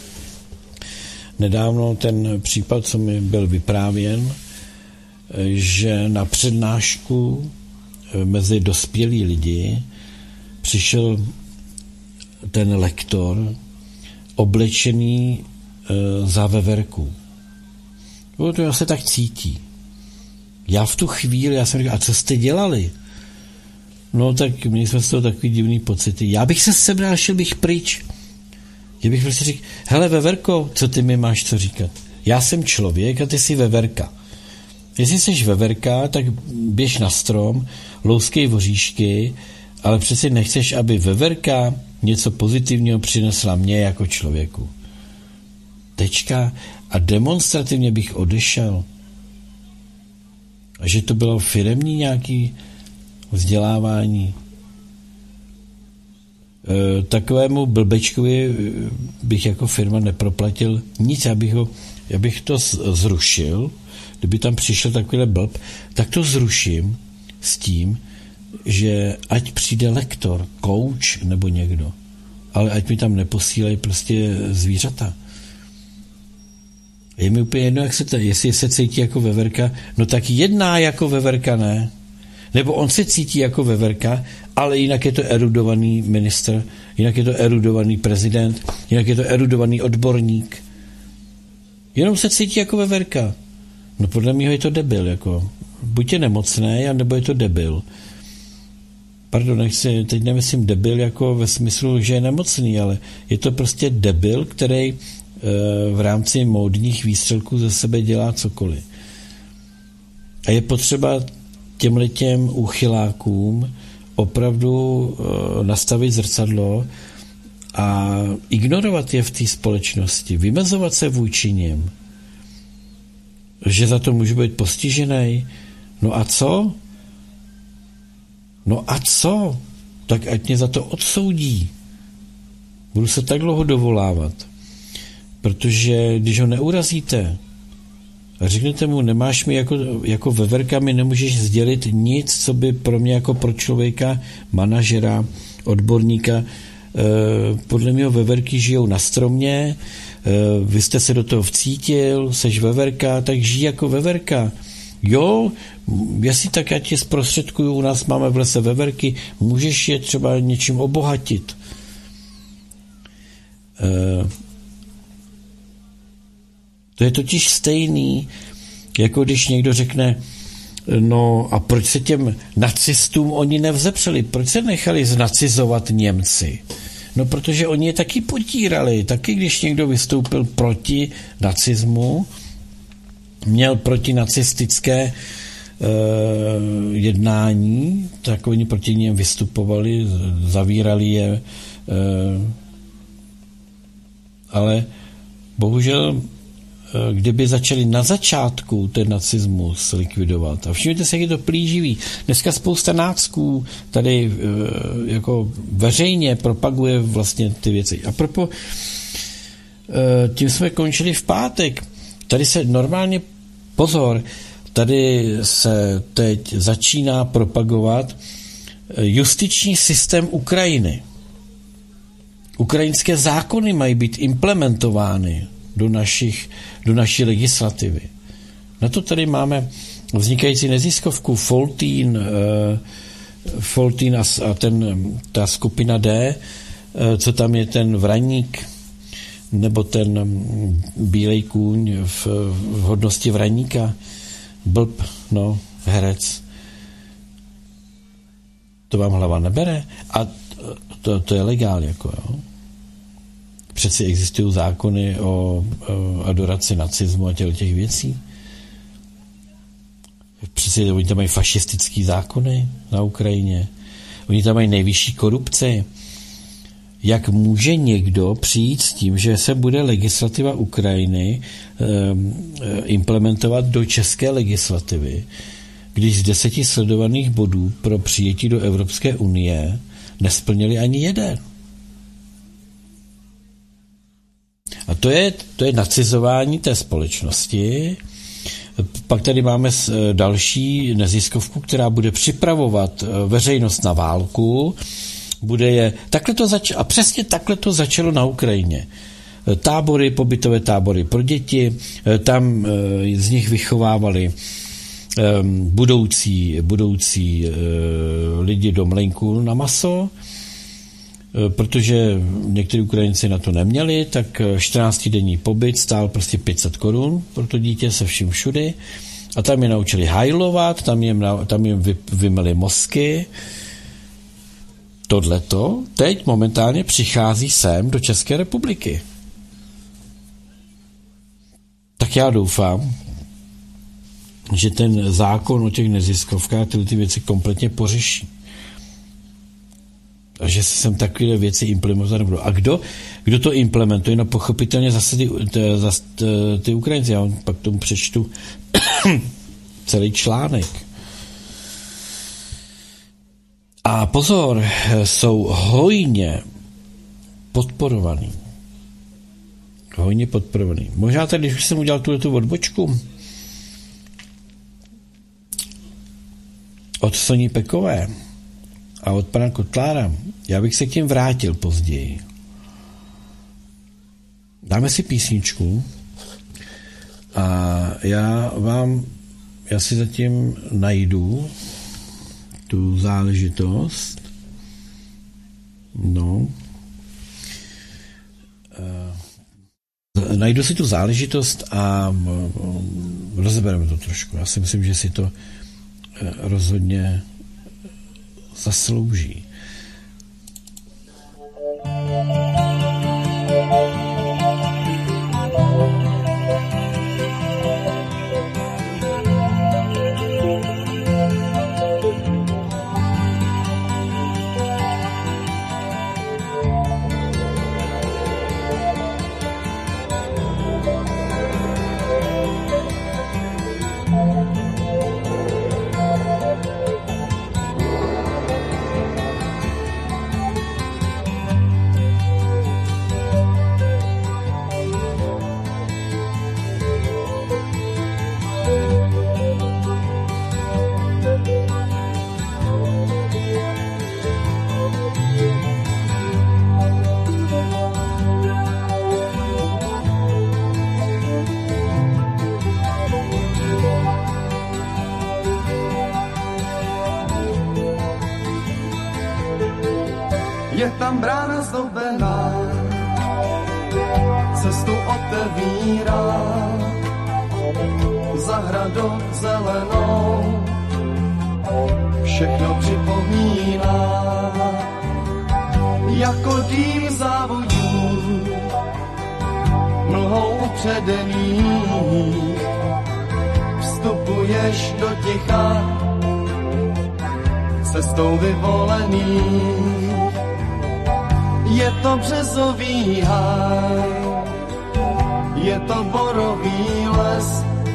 [SPEAKER 2] nedávno ten případ, co mi byl vyprávěn, že na přednášku mezi dospělí lidi přišel ten lektor oblečený za veverku. To se tak cítí. Já v tu chvíli, já jsem říkal, a co jste dělali? No tak měli jsme z toho takový divný pocity. Já bych se sebral, šel bych pryč. Já bych prostě řekl, hele veverko, co ty mi máš co říkat? Já jsem člověk a ty jsi veverka. Jestli jsi veverka, tak běž na strom, louskej voříšky, ale přeci nechceš, aby veverka něco pozitivního přinesla mně jako člověku. Tečka. A demonstrativně bych odešel. A že to bylo firemní nějaký vzdělávání. Takovému blbečkovi bych jako firma neproplatil nic, já bych to zrušil, kdyby tam přišel takovýhle blb, tak to zruším s tím, že ať přijde lektor, coach nebo někdo, ale ať mi tam neposílají prostě zvířata. Je mi úplně jedno, jestli se cítí jako veverka, no tak jedná jako veverka, ne? Nebo on se cítí jako veverka, ale jinak je to erudovaný ministr, jinak je to erudovaný prezident, jinak je to erudovaný odborník. Jenom se cítí jako veverka. No podle mě je to debil, jako. Buď je nemocný, nebo je to debil. Pardon, teď nemyslím debil jako ve smyslu, že je nemocný, ale je to prostě debil, který v rámci módních výstřelků ze sebe dělá cokoliv. A je potřeba těmhletěm úchylákům opravdu nastavit zrcadlo a ignorovat je v té společnosti, vymezovat se vůči nim, že za to můžu být postižený. No a co? No a co? Tak ať mě za to odsoudí. Budu se tak dlouho dovolávat. Protože když ho neurazíte a řeknete mu, nemáš mi jako veverka, mi nemůžeš sdělit nic, co by pro mě jako pro člověka, manažera, odborníka, podle mého veverky žijou na stromě, vy jste se do toho vcítil, seš veverka, tak žij jako veverka. Jo, jestli tak já ti zprostředkuju, u nás máme v lese veverky, můžeš je třeba něčím obohatit. To je totiž stejný, jako když někdo řekne, no a proč se těm nacistům oni nevzepřeli? Proč se nechali znacizovat Němci? No protože oni je taky potírali. Taky když někdo vystoupil proti nacismu, měl protinacistické jednání, tak oni proti něm vystupovali, zavírali je ale bohužel, kdyby začali na začátku ten nacismus likvidovat. A všimněte se, jak je to plíživý. Dneska spousta nácků tady jako veřejně propaguje vlastně ty věci. A proto tím jsme končili v pátek. Tady se normálně, pozor, tady se teď začíná propagovat justiční systém Ukrajiny. Ukrajinské zákony mají být implementovány do naší legislativy. Na to tady máme vznikající neziskovku Foltín a ta skupina D, co tam je ten Vraník, nebo ten bílej kůň v hodnosti Vraníka, blb, no, herec. To vám hlava nebere? A to je legál, jako jo. Přeci existují zákony o adoraci nacismu a těch věcí. Přeci oni tam mají fašistický zákony na Ukrajině. Oni tam mají nejvyšší korupci. Jak může někdo přijít s tím, že se bude legislativa Ukrajiny implementovat do české legislativy, když z 10 sledovaných bodů pro přijetí do Evropské unie nesplnili ani jeden? A to je nacizování té společnosti. Pak tady máme další neziskovku, která bude připravovat veřejnost na válku. A přesně takhle to začalo na Ukrajině. Pobytové tábory pro děti, tam z nich vychovávali budoucí lidi do mlejnku na maso, protože někteří Ukrajinci na to neměli, tak 14denní pobyt stál prostě 500 korun pro to dítě se vším všudy a tam je naučili hajlovat, tam jim vymyli mozky. Tohleto teď momentálně přichází sem do České republiky. Tak já doufám, že ten zákon o těch neziskovkách ty věci kompletně pořeší. A že se sem takové věci implementovat nebudou. A kdo to implementuje? No pochopitelně zase ty Ukrajinci. Já pak tomu přečtu celý článek. A pozor, jsou hojně podporovaný. Možná tady, když už jsem udělal tu odbočku od Soni Pekové a od pana Kotlára, já bych se k těm vrátil později. Dáme si písničku a já si zatím najdu tu záležitost. No. Najdu si tu záležitost a rozebereme to trošku. Já si myslím, že si to rozhodně zaslouží.
[SPEAKER 9] Je tam brána zdobená, cestu otevírá, zahradou zelenou, všechno připomíná, jako dým závodů, mlhou upředený, vstupuješ do ticha, cestou vyvolený. Je to březový háj, Je to borový les,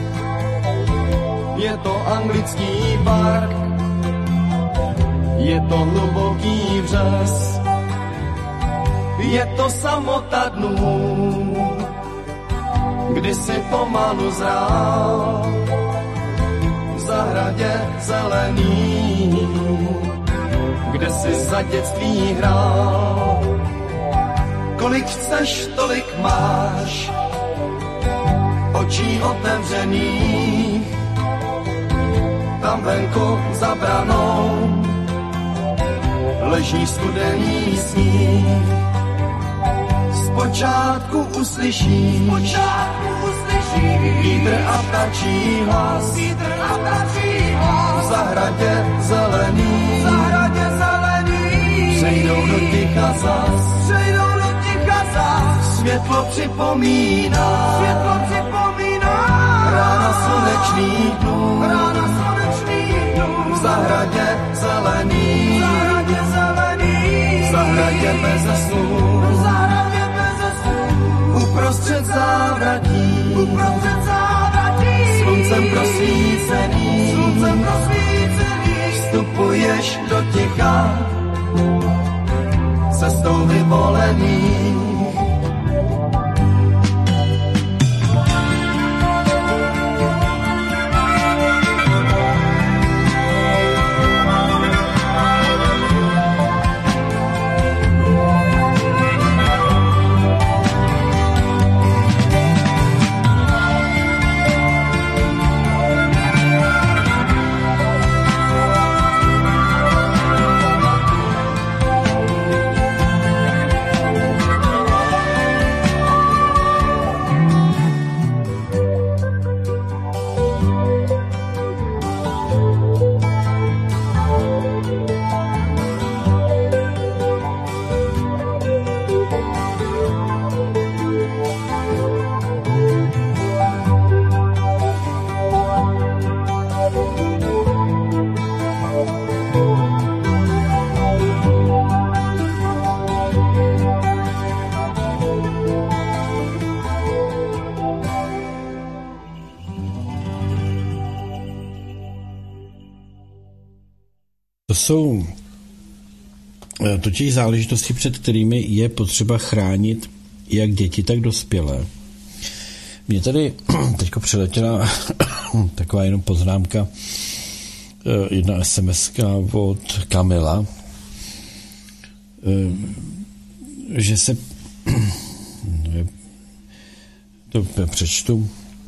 [SPEAKER 9] je to anglický park, je to hluboký vřes, je to samota dnů, kdy si pomalu zrál v zahradě zelený, kde si za dětství hrál. Kolik chceš, tolik máš, očí otevřených, tam venku za branou leží studený sníh. Zpočátku uslyší vítr a ptačí hlas, v zahradě zelený, přejdou do ticha zas, světlo připomíná, rána slunečných dnů, v zahradě zelený, v zahradě beze slů, uprostřed závratí, sluncem prosvícený, vstupuješ do ticha, cestou vyvolený.
[SPEAKER 2] To jsou totiž záležitosti, před kterými je potřeba chránit jak děti, tak dospělé. Mně tady teďko přiletěla taková jenom poznámka, jedna SMS-ka od Kamila, že se to přečtu,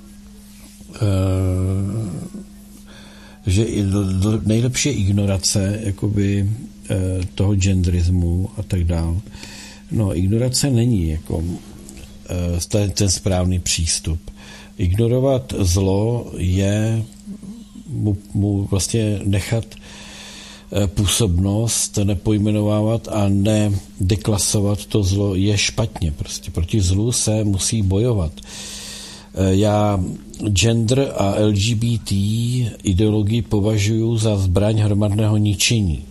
[SPEAKER 2] že nejlepší je ignorace jakoby toho genderismu a tak dále. No, ignorace není jako ten správný přístup. Ignorovat zlo je mu vlastně nechat působnost, nepojmenovávat a nedeklasovat to zlo je špatně. Prostě proti zlu se musí bojovat. Já gender a LGBT ideologii považuji za zbraň hromadného ničení.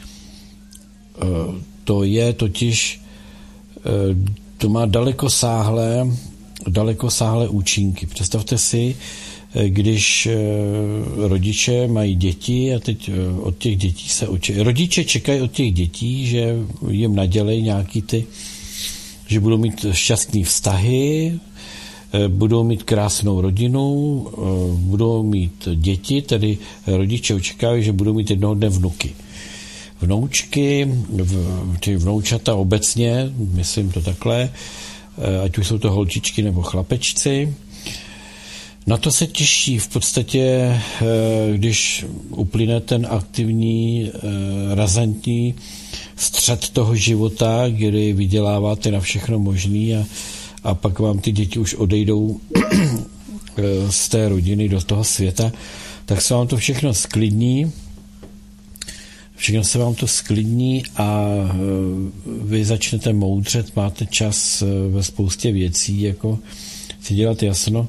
[SPEAKER 2] To je totiž, to má dalekosáhlé účinky. Představte si, když rodiče mají děti a teď od těch dětí rodiče čekají od těch dětí, že jim nadělej nějaký že budou mít šťastný vztahy, budou mít krásnou rodinu, budou mít děti, tedy rodiče očekávají, že budou mít jednoho dne vnuky. Vnoučky, či vnoučata obecně, myslím to takhle, ať už jsou to holčičky nebo chlapečci. Na to se těší v podstatě, když uplyne ten aktivní, razantní střed toho života, kdy vyděláváte na všechno možný a pak vám ty děti už odejdou z té rodiny do toho světa, tak se vám to všechno sklidní. Všechno se vám to sklidní a vy začnete moudřet, máte čas ve spoustě věcí, jako si dělat jasno.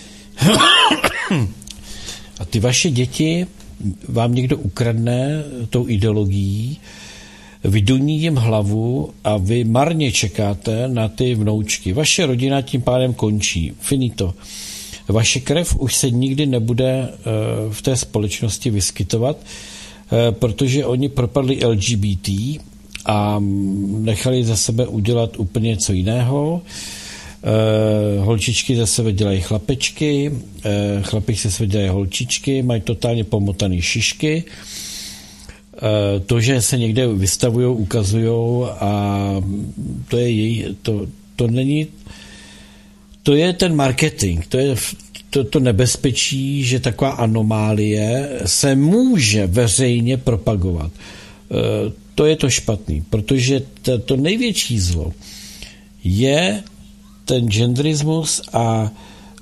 [SPEAKER 2] A ty vaše děti vám někdo ukradne tou ideologií vyduní jim hlavu a vy marně čekáte na ty vnoučky. Vaše rodina tím pádem končí. Finito. Vaše krev už se nikdy nebude v té společnosti vyskytovat, protože oni propadli LGBT a nechali za sebe udělat úplně něco jiného. Holčičky za sebe dělají chlapečky, chlapečky za sebe dělají holčičky, mají totálně pomotaný šišky. To, že se někde vystavujou, ukazujou a to je to není, to je ten marketing, to je to nebezpečí, že taková anomálie se může veřejně propagovat. To je to špatný, protože to největší zlo je ten genderismus a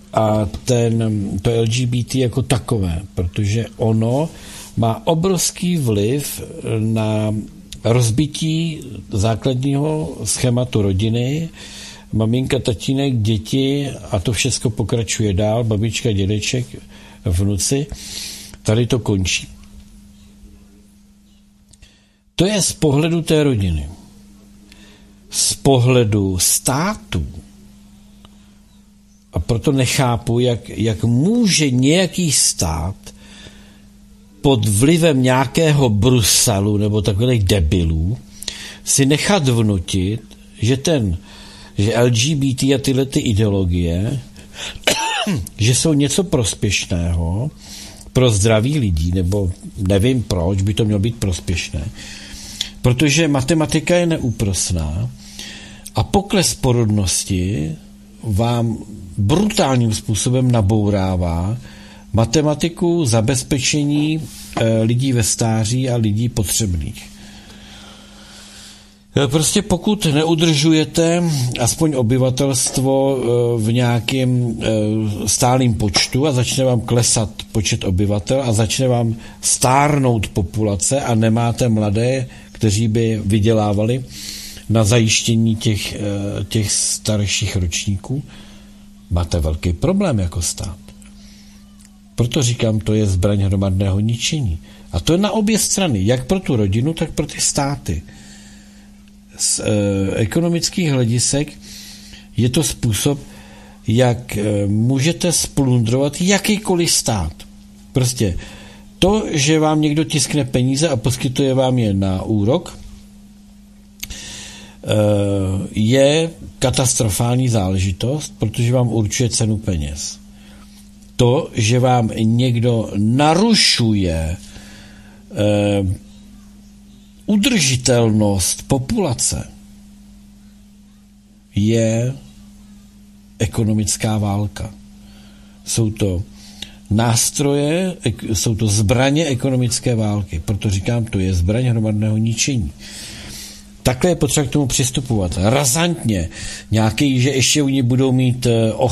[SPEAKER 2] to LGBT jako takové, protože ono má obrovský vliv na rozbití základního schématu rodiny, maminka, tatínek, děti a to všechno pokračuje dál, babička, dědeček, vnuci, tady to končí. To je z pohledu té rodiny. Z pohledu státu. A proto nechápu, jak může nějaký stát pod vlivem nějakého Bruselu nebo takových debilů si nechat vnutit, že LGBT a tyhle ty ideologie, že jsou něco prospěšného pro zdraví lidí, nebo nevím proč by to mělo být prospěšné, protože matematika je neúprosná a pokles porodnosti vám brutálním způsobem nabourává matematiku zabezpečení lidí ve stáří a lidí potřebných. Prostě pokud neudržujete aspoň obyvatelstvo v nějakém stálým počtu a začne vám klesat počet obyvatel a začne vám stárnout populace a nemáte mladé, kteří by vydělávali na zajištění těch starších ročníků, máte velký problém jako stát. Proto říkám, to je zbraň hromadného ničení. A to je na obě strany, jak pro tu rodinu, tak pro ty státy. Z ekonomických hledisek je to způsob, jak můžete splundrovat jakýkoliv stát. Prostě to, že vám někdo tiskne peníze a poskytuje vám je na úrok, je katastrofální záležitost, protože vám určuje cenu peněz. To, že vám někdo narušuje udržitelnost populace, je ekonomická válka. Jsou to nástroje, jsou to zbraně ekonomické války. Proto říkám, to je zbraň hromadného ničení. Takhle je potřeba k tomu přistupovat. Razantně. Nějaký, že ještě oni budou mít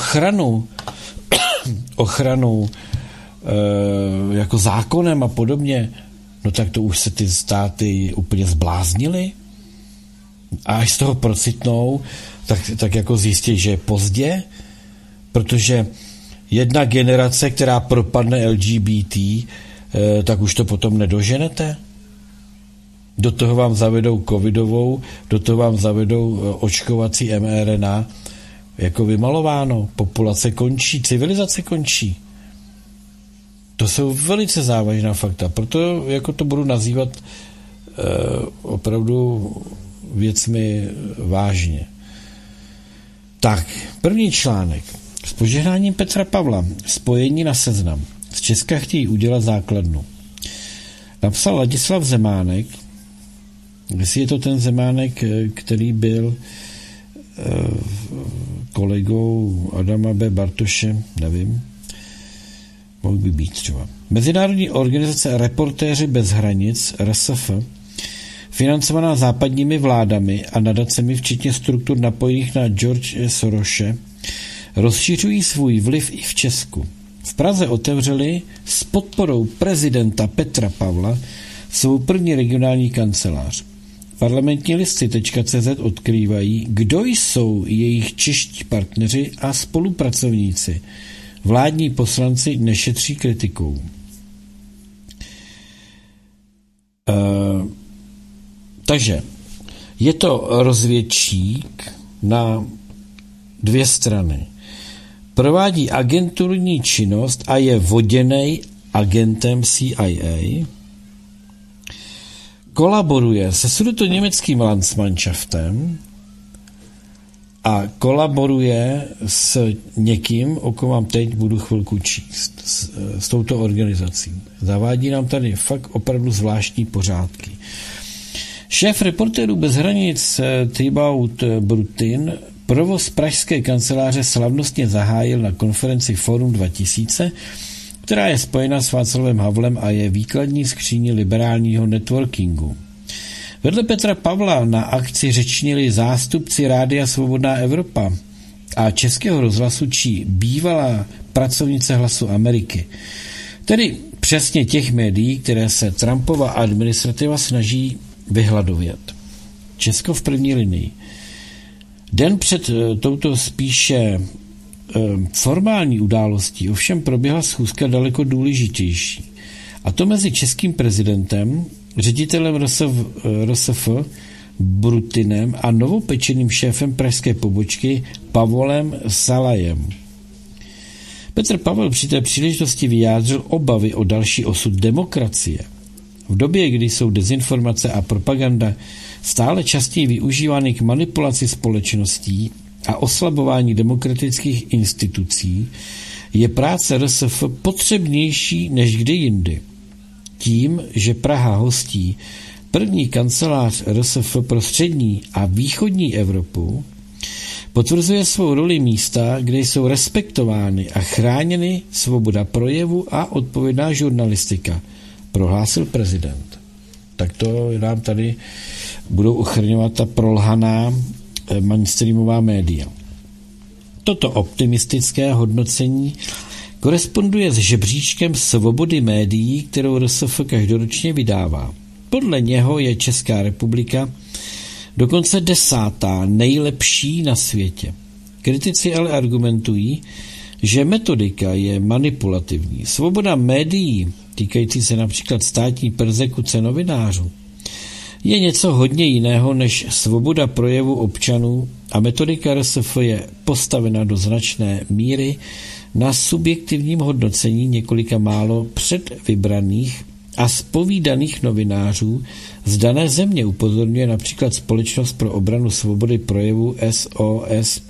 [SPEAKER 2] ochranu jako zákonem a podobně, no tak to už se ty státy úplně zbláznily. A až z toho procitnou, tak jako zjistí, že je pozdě, protože jedna generace, která propadne LGBT, tak už to potom nedoženete. Do toho vám zavedou covidovou, do toho vám zavedou očkovací mRNA, jako vymalováno. Populace končí, civilizace končí. To jsou velice závažná fakta. Proto jako to budu nazývat opravdu věcmi vážně. Tak, první článek. S požehnáním Petra Pavla. Spojení na Seznam. Z Česka chtějí udělat základnu. Napsal Ladislav Zemánek. Jestli je to ten Zemánek, který byl kolegou Adama B. Bartoše, nevím. Mohl by být třeba. Mezinárodní organizace Reportéři bez hranic, RSF, financovaná západními vládami a nadacemi, včetně struktur napojených na George Sorose, rozšiřují svůj vliv i v Česku. V Praze otevřeli s podporou prezidenta Petra Pavla svou první regionální kancelář. Parlamentní listy.cz odkrývají, kdo jsou jejich čeští partneři a spolupracovníci. Vládní poslanci nešetří kritikou. Takže je to rozvědčík na dvě strany. Provádí agenturní činnost a je voděnej agentem CIA. Kolaboruje se sudetoněmeckým Landsmannschaftem a kolaboruje s někým, o kom vám teď budu chvilku číst, s touto organizací. Zavádí nám tady fakt opravdu zvláštní pořádky. Šéf Reportérů bez hranic Thibaut Brutin provoz pražské kanceláře slavnostně zahájil na konferenci Forum 2000, která je spojena s Václavem Havlem a je výkladní skříní liberálního networkingu. Vedle Petra Pavla na akci řečnili zástupci Rádia Svobodná Evropa a Českého rozhlasu či bývalá pracovnice Hlasu Ameriky. Tedy přesně těch médií, které se Trumpova administrativa snaží vyhladovět. Česko v první linii. Den před touto spíše formální událostí ovšem proběhla schůzka daleko důležitější. A to mezi českým prezidentem, ředitelem RSF Brutinem a novopečeným šéfem pražské pobočky Pavlem Salajem. Petr Pavel při té příležitosti vyjádřil obavy o další osud demokracie. V době, kdy jsou dezinformace a propaganda stále častěji využívány k manipulaci společností a oslabování demokratických institucí, je práce RSF potřebnější než kdy jindy. Tím, že Praha hostí první kancelář RSF pro střední a východní Evropu, potvrzuje svou roli místa, kde jsou respektovány a chráněny svoboda projevu a odpovědná žurnalistika, prohlásil prezident. Tak to nám tady budou ochrňovat ta prolhaná mainstreamová média. Toto optimistické hodnocení koresponduje s žebříčkem svobody médií, kterou RSF každoročně vydává. Podle něho je Česká republika dokonce 10. nejlepší na světě. Kritici ale argumentují, že metodika je manipulativní. Svoboda médií, týkající se například státní perzekuce novinářů, je něco hodně jiného než svoboda projevu občanů a metodika RSF je postavena do značné míry na subjektivním hodnocení několika málo předvybraných a zpovídaných novinářů z dané země, upozorňuje například Společnost pro obranu svobody projevu SOSP.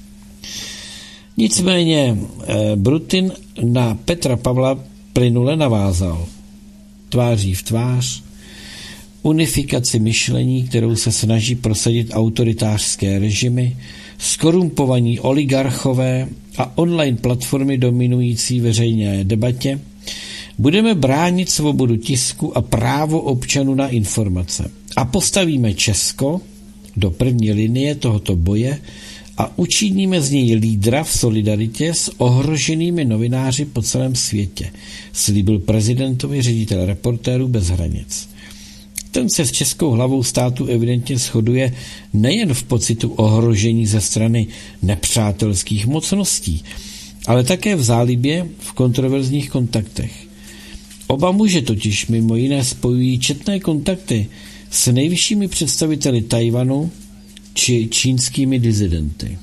[SPEAKER 2] Nicméně Brutin na Petra Pavla plynule navázal. Tváří v tvář unifikaci myšlení, kterou se snaží prosadit autoritářské režimy, skorumpovaní oligarchové a online platformy dominující veřejné debatě, budeme bránit svobodu tisku a právo občanů na informace. A postavíme Česko do první linie tohoto boje a učiníme z něj lídra v solidaritě s ohroženými novináři po celém světě, slíbil prezidentovi ředitel Reportérů bez hranic. Ten se s českou hlavou státu evidentně shoduje nejen v pocitu ohrožení ze strany nepřátelských mocností, ale také v zálibě v kontroverzních kontaktech. Oba muže totiž mimo jiné spojují četné kontakty s nejvyššími představiteli Tajvanu či čínskými dizidenty.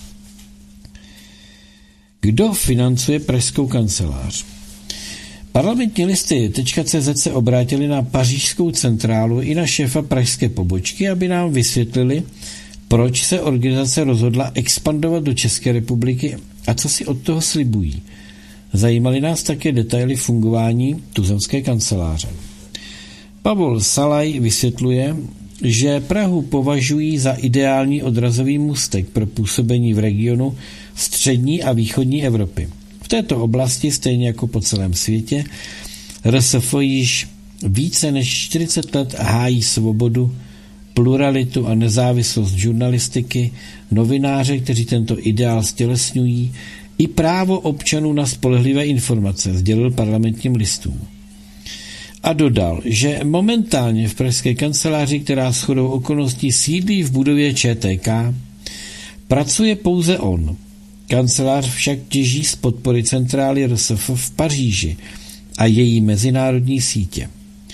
[SPEAKER 2] Kdo financuje pražskou kancelář? Parlamentní listy.cz se obrátili na pařížskou centrálu i na šéfa pražské pobočky, aby nám vysvětlili, proč se organizace rozhodla expandovat do České republiky a co si od toho slibují. Zajímaly nás také detaily fungování tuzemské kanceláře. Pavel Salaj vysvětluje, že Prahu považují za ideální odrazový můstek pro působení v regionu střední a východní Evropy. V této oblasti, stejně jako po celém světě, RSF již více než 40 let hájí svobodu, pluralitu a nezávislost žurnalistiky, novináře, kteří tento ideál stělesňují, i právo občanů na spolehlivé informace, sdělil parlamentním listům. A dodal, že momentálně v pražské kanceláři, která shodou okolností sídlí v budově ČTK, pracuje pouze on. Kancelář však těží z podpory centrály RSF v Paříži a její mezinárodní sítě.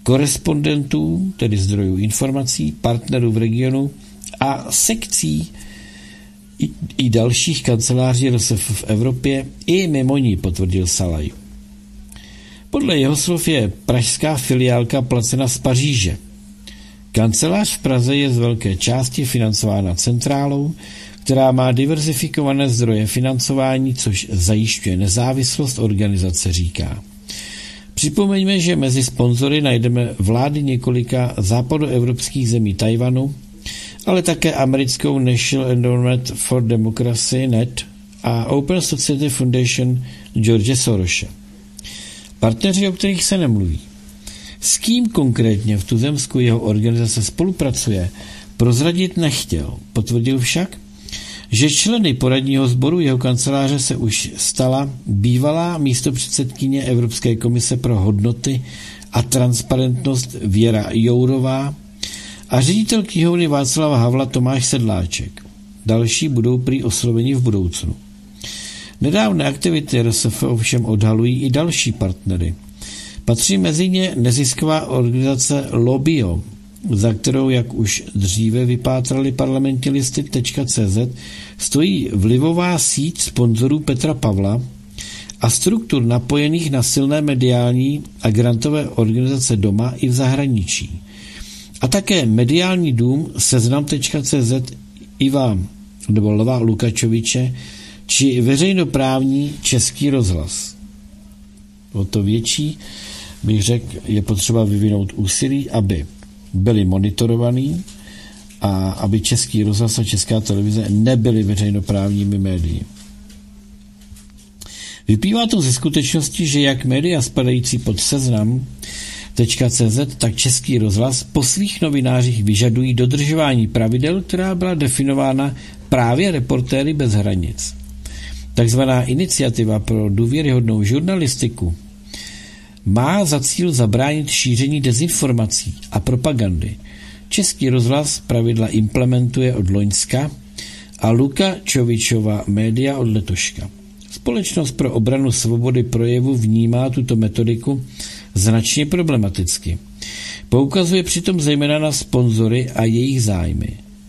[SPEAKER 2] korespondentů, tedy zdrojů informací, partnerů v regionu a sekcí i dalších kanceláří RSF v Evropě i mimo ní, potvrdil Szalay. Podle jeho slov je pražská filiálka placena z Paříže. Kancelář v Praze je z velké části financována centrálou, která má diverzifikované zdroje financování, což zajišťuje nezávislost organizace, říká. Připomeňme, že mezi sponzory najdeme vlády několika západoevropských zemí Tajvanu, ale také americkou National Endowment for Democracy NED a Open Society Foundation George Sorose. Partneři, o kterých se nemluví. S kým konkrétně v tuzemsku jeho organizace spolupracuje, prozradit nechtěl. Potvrdil však, že členy poradního sboru jeho kanceláře se už stala bývalá místopředsedkyně Evropské komise pro hodnoty a transparentnost Věra Jourová a ředitel knihovny Václava Havla Tomáš Sedláček. Další budou prý osloveni v budoucnu. Nedávné aktivity RSF ovšem odhalují i další partnery. Patří mezi ně nezisková organizace Lobbyo, za kterou, jak už dříve vypátrali parlamentní listy.cz, stojí vlivová síť sponzorů Petra Pavla a struktur napojených na silné mediální a grantové organizace doma i v zahraničí. A také mediální dům seznam.cz Lva Lukačoviče či veřejnoprávní Český rozhlas. O to větší, bych řekl, je potřeba vyvinout úsilí, aby byli monitorovaní a aby Český rozhlas a Česká televize nebyly veřejnoprávními médii. Vyplývá to ze skutečnosti, že jak média spadající pod seznam.cz, tak Český rozhlas po svých novinářích vyžadují dodržování pravidel, která byla definována právě Reportéry bez hranic. Takzvaná iniciativa pro důvěryhodnou žurnalistiku má za cíl zabránit šíření dezinformací a propagandy. Český rozhlas pravidla implementuje od loňska a Lukačovičova média od letoška. Společnost pro obranu svobody projevu vnímá tuto metodiku značně problematicky. Poukazuje přitom zejména na sponzory a jejich zájmy.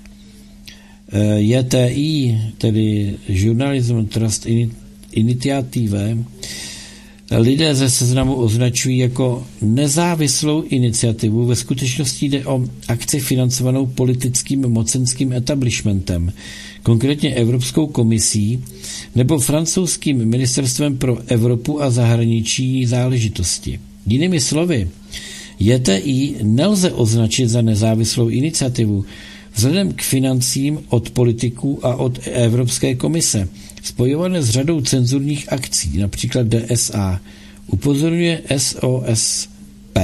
[SPEAKER 2] JTI, tedy Journalism Trust Initiative, lidé ze seznamu označují jako nezávislou iniciativu. Ve skutečnosti jde o akci financovanou politickým mocenským etablishmentem, konkrétně Evropskou komisí nebo francouzským ministerstvem pro Evropu a zahraniční záležitosti. Jinými slovy, JTI nelze označit za nezávislou iniciativu vzhledem k financím od politiků a od Evropské komise, spojované s řadou cenzurních akcí, například DSA, upozorňuje SOSP.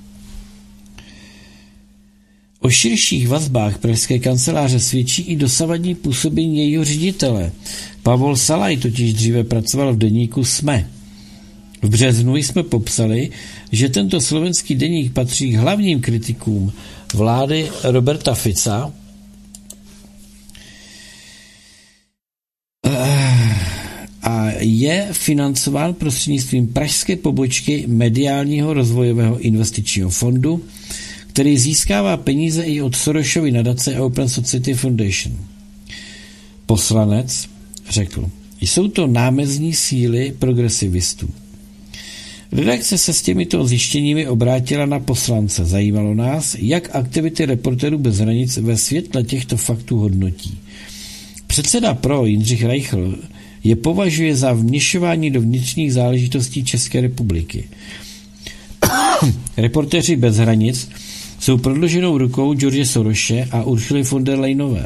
[SPEAKER 2] O širších vazbách pražské kanceláře svědčí i dosavadní působení jejího ředitele. Pavol Szalay totiž dříve pracoval v deníku SME. V březnu jsme popsali, že tento slovenský deník patří k hlavním kritikům vlády Roberta Fica a je financován prostřednictvím pražské pobočky Mediálního rozvojového investičního fondu, který získává peníze i od Sorosovy nadace Open Society Foundation. Poslanec řekl, jsou to námezní síly progresivistů. Redakce se s těmito zjištěními obrátila na poslance. Zajímalo nás, jak aktivity Reportérů bez hranic ve světle těchto faktů hodnotí. Předseda PRO Jindřich Reichl je považuje za vměšování do vnitřních záležitostí České republiky. Reportéři bez hranic jsou prodlouženou rukou George Sorose a Ursuly von der Leyenové.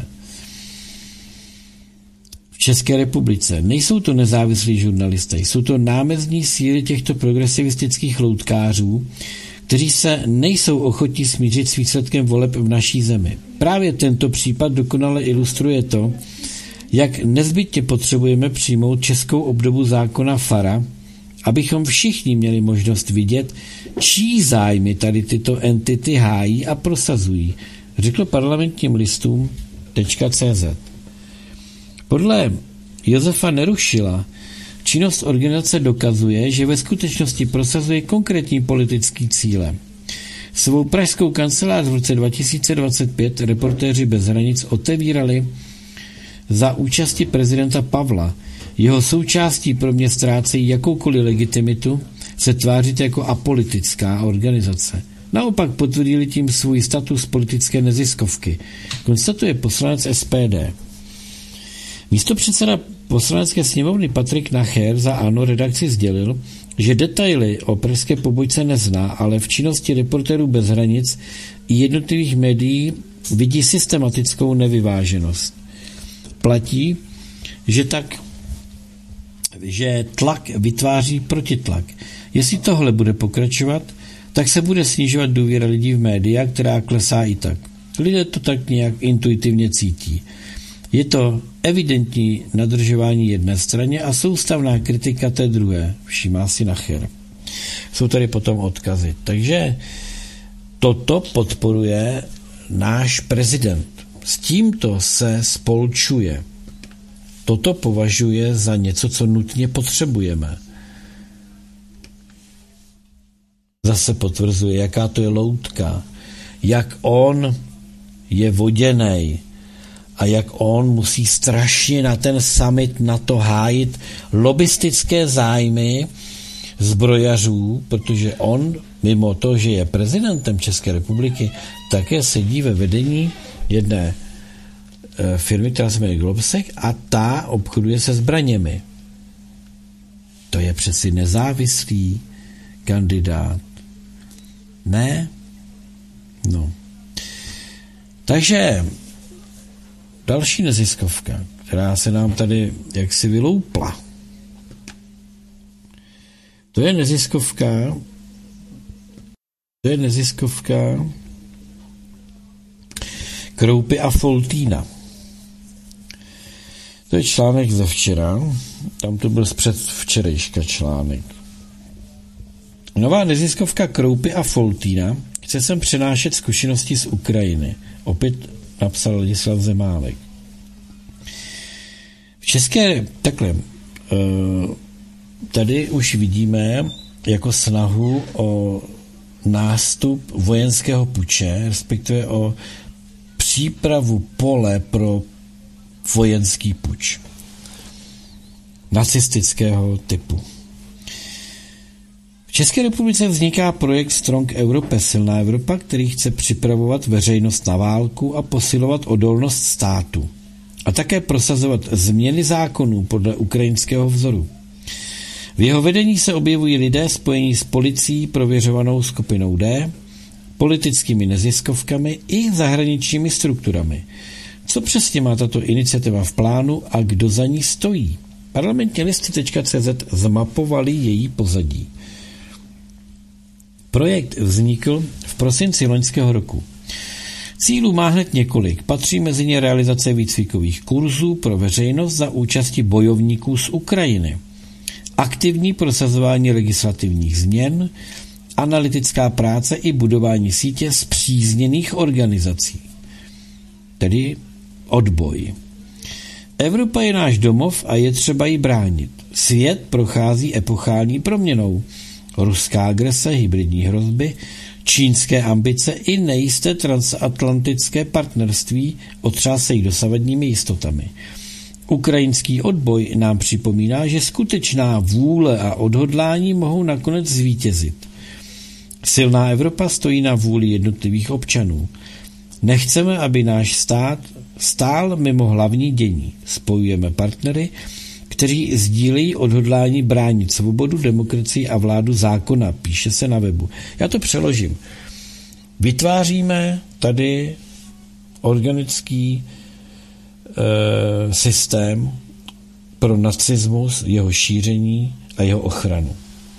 [SPEAKER 2] V České republice nejsou to nezávislí žurnalisté, jsou to námezní síly těchto progresivistických loutkářů, kteří se nejsou ochotní smířit s výsledkem voleb v naší zemi. Právě tento případ dokonale ilustruje to, jak nezbytně potřebujeme přijmout českou obdobu zákona FARA, abychom všichni měli možnost vidět, čí zájmy tady tyto entity hájí a prosazují, řekl parlamentním listům.cz. Podle Josefa Nerušila činnost organizace dokazuje, že ve skutečnosti prosazuje konkrétní politický cíle. Svou pražskou kancelář v roce 2025 Reportéři bez hranic otevírali za účasti prezidenta Pavla. Jeho součástí pro mě ztrácejí jakoukoliv legitimitu se tvářit jako apolitická organizace. Naopak potvrdili tím svůj status politické neziskovky, konstatuje poslanec SPD. Místopředseda poslanecké sněmovny Patrik Nacher za ANO redakci sdělil, že detaily o pražské pobočce nezná, ale v činnosti Reportérů bez hranic i jednotlivých médií vidí systematickou nevyváženost. Platí, že tlak vytváří protitlak. Jestli tohle bude pokračovat, tak se bude snižovat důvěra lidí v média, která klesá i tak. Lidé to tak nějak intuitivně cítí. Je to evidentní nadržování jedné straně a soustavná kritika té druhé, všímá si Nacher. Jsou tady potom odkazy. Takže toto podporuje náš prezident. S tímto se spolčuje. Toto považuje za něco, co nutně potřebujeme. Zase potvrzuje, jaká to je loutka, jak on je voděnej a jak on musí strašně na ten summit na to hájit lobistické zájmy zbrojařů, protože on, mimo to, že je prezidentem České republiky, také sedí ve vedení jedné firmy, která se jmenuje Globsec a ta obchoduje se zbraněmi. To je přeci nezávislý kandidát. Ne? No. Takže další neziskovka, která se nám tady jaksi vyloupla. To je neziskovka Kroupy a Foltýna. To je článek ze včera, tam to byl z předvčerejška článek. Nová neziskovka Kroupy a Foltýna chce sem přenášet zkušenosti z Ukrajiny. Opět napsal Ladislav Zemálek. V české, takhle, tady už vidíme jako snahu o nástup vojenského puče, respektive o přípravu pole pro vojenský puč nacistického typu. V České republice vzniká projekt Strong Europe, silná Evropa, který chce připravovat veřejnost na válku a posilovat odolnost státu a také prosazovat změny zákonů podle ukrajinského vzoru. V jeho vedení se objevují lidé spojení s policií prověřovanou skupinou D, politickými neziskovkami i zahraničními strukturami. Co přesně má tato iniciativa v plánu a kdo za ní stojí? Parlamentní listy.cz zmapovali její pozadí. Projekt vznikl v prosinci loňského roku. Cílů má hned několik. Patří mezi ně realizace výcvikových kurzů pro veřejnost za účasti bojovníků z Ukrajiny, aktivní prosazování legislativních změn, analytická práce i budování sítě spřízněných organizací, tedy odboj. Evropa je náš domov a je třeba ji bránit. Svět prochází epochální proměnou. Ruská agrese, hybridní hrozby, čínské ambice i nejisté transatlantické partnerství otřásejí dosavadními jistotami. Ukrajinský odboj nám připomíná, že skutečná vůle a odhodlání mohou nakonec zvítězit. Silná Evropa stojí na vůli jednotlivých občanů. Nechceme, aby náš stát stál mimo hlavní dění. Spojujeme partnery, kteří sdílejí odhodlání bránit svobodu, demokracii a vládu zákona, píše se na webu. Já to přeložím. Vytváříme tady organický systém pro nacismus, jeho šíření a jeho ochranu.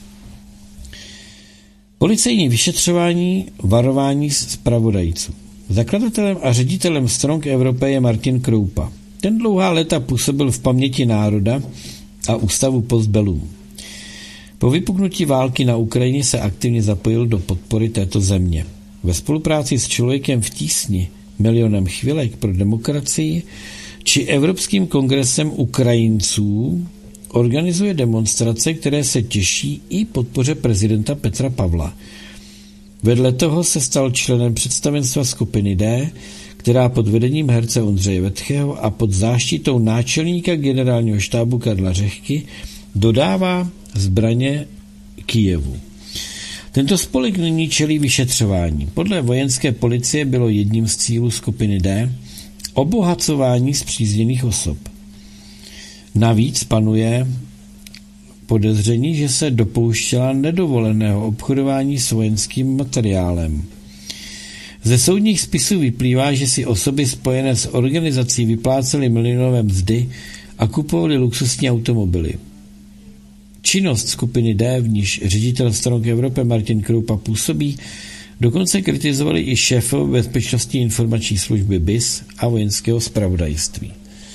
[SPEAKER 2] Policejní vyšetřování, varování zpravodajců. Zakladatelem a ředitelem Strong Europe je Martin Kroupa. Ten dlouhá léta působil v paměti národa a ústavu Postbellum. Po vypuknutí války na Ukrajině se aktivně zapojil do podpory této země. Ve spolupráci s Člověkem v tísni, Milionem chvilek pro demokracii či Evropským kongresem Ukrajinců organizuje demonstrace, které se těší i podpoře prezidenta Petra Pavla. Vedle toho se stal členem představenstva skupiny D, která pod vedením herce Ondřeje Vetchého a pod záštitou náčelníka generálního štábu Karla Řehky dodává zbraně Kyjevu. Tento spolek nyní čelí vyšetřování. Podle vojenské policie bylo jedním z cílů skupiny D obohacování spřízněných osob. Navíc panuje podezření, že se dopouštěla nedovoleného obchodování s vojenským materiálem. Ze soudních spisů vyplývá, že si osoby spojené s organizací vyplácely milionové mzdy a kupovaly luxusní automobily. Činnost skupiny D, v níž ředitel Strong Evropy Martin Kroupa působí, dokonce kritizovali i šéfové bezpečnostní informační služby BIS a vojenského zpravodajství.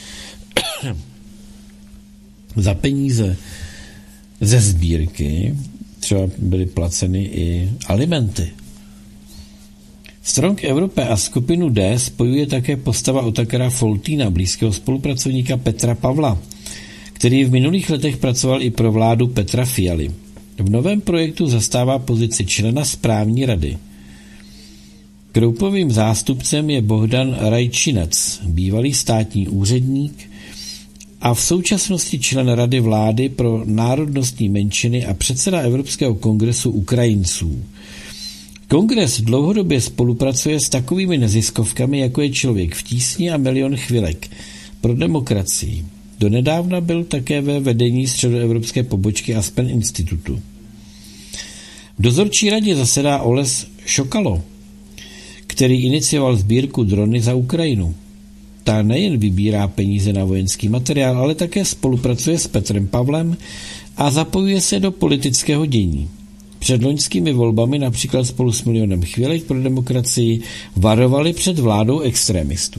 [SPEAKER 2] Za peníze ze sbírky třeba byly placeny i alimenty. Strong Evropy a skupinu D spojuje také postava Otakara Foltýna, blízkého spolupracovníka Petra Pavla, který v minulých letech pracoval i pro vládu Petra Fialy. V novém projektu zastává pozici člena správní rady. Kroupovým zástupcem je Bohdan Rajčinec, bývalý státní úředník a v současnosti člen Rady vlády pro národnostní menšiny a předseda Evropského kongresu Ukrajinců. Kongres dlouhodobě spolupracuje s takovými neziskovkami, jako je Člověk v tísni a Milion chvilek pro demokracii. Donedávna byl také ve vedení středoevropské pobočky Aspen institutu. V dozorčí radě zasedá Oles Šokalo, který inicioval sbírku drony za Ukrajinu. Ta nejen vybírá peníze na vojenský materiál, ale také spolupracuje s Petrem Pavlem a zapojuje se do politického dění. Před loňskými volbami například spolu s Milionem chvilek pro demokracii varovali před vládou extremistů.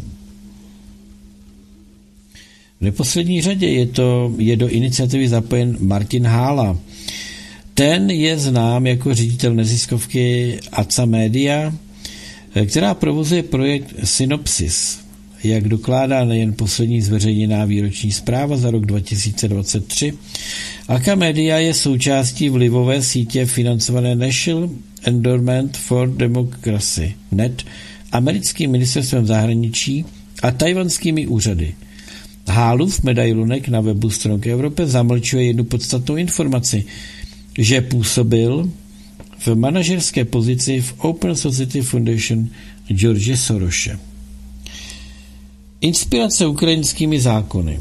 [SPEAKER 2] V neposlední řadě je do iniciativy zapojen Martin Hála. Ten je znám jako ředitel neziskovky ACA Media, která provozuje projekt Synopsis. Jak dokládá nejen poslední zveřejněná výroční zpráva za rok 2023, ACA Media je součástí vlivové sítě financované National Endowment for Democracy (NED), americkým ministerstvem zahraničí a tajvanskými úřady. Hálův medailonek na webu Strong Evropy zamlčuje jednu podstatnou informaci, že působil v manažerské pozici v Open Society Foundation George Sorose. Inspirace ukrajinskými zákony.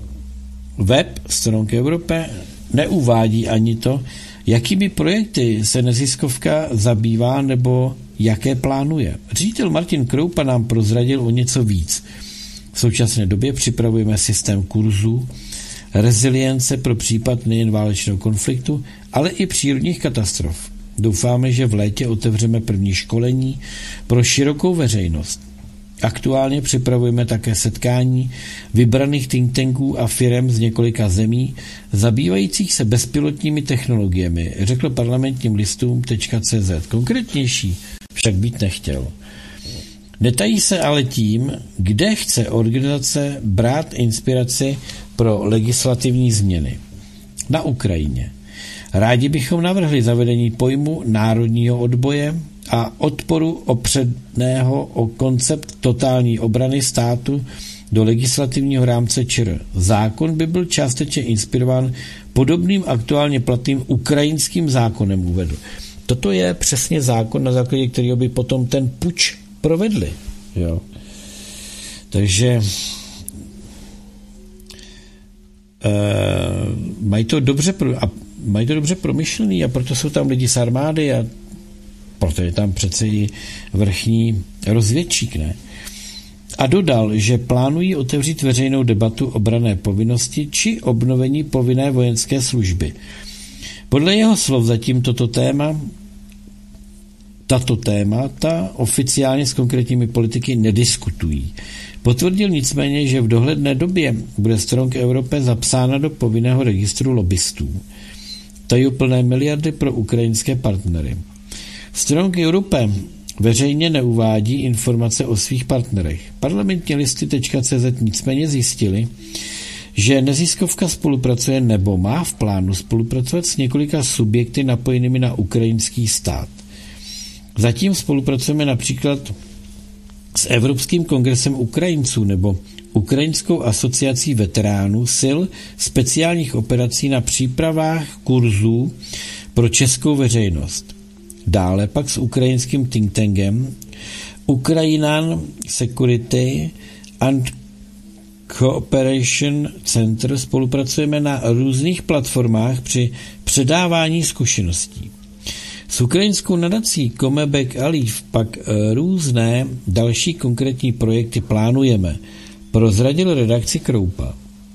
[SPEAKER 2] Web Strong Evropy neuvádí ani to, jakými projekty se neziskovka zabývá nebo jaké plánuje. Ředitel Martin Kroupa nám prozradil o něco víc. V současné době připravujeme systém kurzů, rezilience pro případ nejen válečného konfliktu, ale i přírodních katastrof. Doufáme, že v létě otevřeme první školení pro širokou veřejnost. Aktuálně připravujeme také setkání vybraných think tanků a firem z několika zemí zabývajících se bezpilotními technologiemi, řekl parlamentním listům.cz. Konkrétnější však být nechtěl. Netají se ale tím, kde chce organizace brát inspiraci pro legislativní změny. Na Ukrajině. Rádi bychom navrhli zavedení pojmu národního odboje a odporu opředného o koncept totální obrany státu do legislativního rámce ČR. Zákon by byl částečně inspirován podobným aktuálně platným ukrajinským zákonem, uvedl. Toto je přesně zákon, na základě kterého by potom ten puč provedli. Jo. Takže mají to dobře promyšlený a proto jsou tam lidi z armády a proto je tam přece i vrchní rozvědčík, ne? A dodal, že plánují otevřít veřejnou debatu o branné povinnosti či obnovení povinné vojenské služby. Podle jeho slov zatím tato témata oficiálně s konkrétními politiky nediskutují. Potvrdil nicméně, že v dohledné době bude Strong Evropy zapsána do povinného registru lobbystů. Tajuplné miliardy pro ukrajinské partnery. Strong Europe veřejně neuvádí informace o svých partnerech. Parlamentní listy.cz nicméně zjistili, že neziskovka spolupracuje nebo má v plánu spolupracovat s několika subjekty napojenými na ukrajinský stát. Zatím spolupracujeme například s Evropským kongresem Ukrajinců nebo Ukrajinskou asociací veteránů sil speciálních operací na přípravách kurzů pro českou veřejnost. Dále pak s ukrajinským think tankem Ukrajinan Security and Cooperation Center spolupracujeme na různých platformách při předávání zkušeností. S ukrajinskou nadací Komebek Aliv pak různé další konkrétní projekty plánujeme, prozradil redakci Kroupa.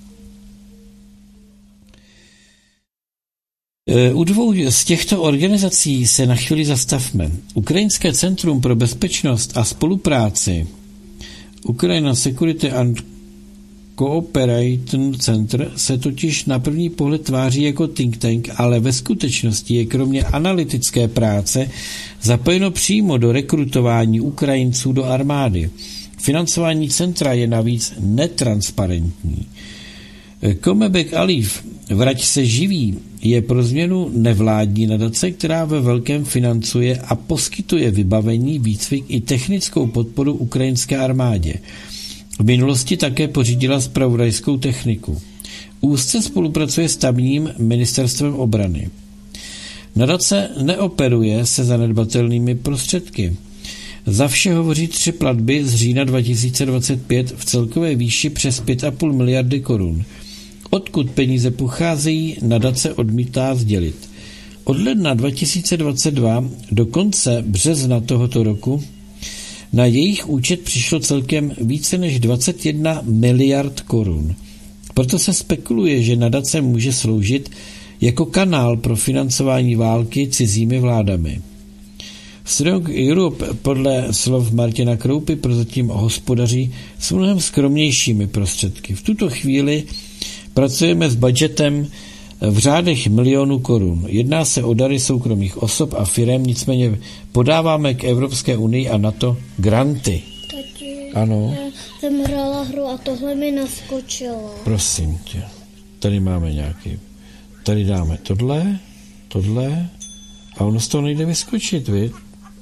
[SPEAKER 2] U dvou z těchto organizací se na chvíli zastavme. Ukrajinské centrum pro bezpečnost a spolupráci Ukrajina Security and Cooperation Center se totiž na první pohled tváří jako think tank, ale ve skutečnosti je kromě analytické práce zapojeno přímo do rekrutování Ukrajinců do armády. Financování centra je navíc netransparentní. Komebek Aliv Vrať se živí je pro změnu nevládní nadace, která ve velkém financuje a poskytuje vybavení, výcvik i technickou podporu ukrajinské armádě. V minulosti také pořídila zpravodajskou techniku. Úzce spolupracuje s tamním ministerstvem obrany. Nadace neoperuje se zanedbatelnými prostředky. Za vše hovoří 3 platby z října 2025 v celkové výši přes 5,5 miliardy korun. Odkud peníze pocházejí, nadace odmítá sdělit. Od ledna 2022 do konce března tohoto roku na jejich účet přišlo celkem více než 21 miliard korun. Proto se spekuluje, že nadace může sloužit jako kanál pro financování války cizími vládami. Strong Europe podle slov Martina Kroupy prozatím hospodaří s mnohem skromnějšími prostředky. V tuto chvíli pracujeme s budgetem v řádech milionů korun. Jedná se o dary soukromých osob a firem, nicméně podáváme k Evropské unii a NATO granty.
[SPEAKER 10] Tati,
[SPEAKER 2] ano.
[SPEAKER 10] Já jsem hrála hru a tohle mi naskočilo.
[SPEAKER 2] Prosím tě, tady máme nějaký. Tady dáme tohle a ono z toho nejde vyskočit, viď?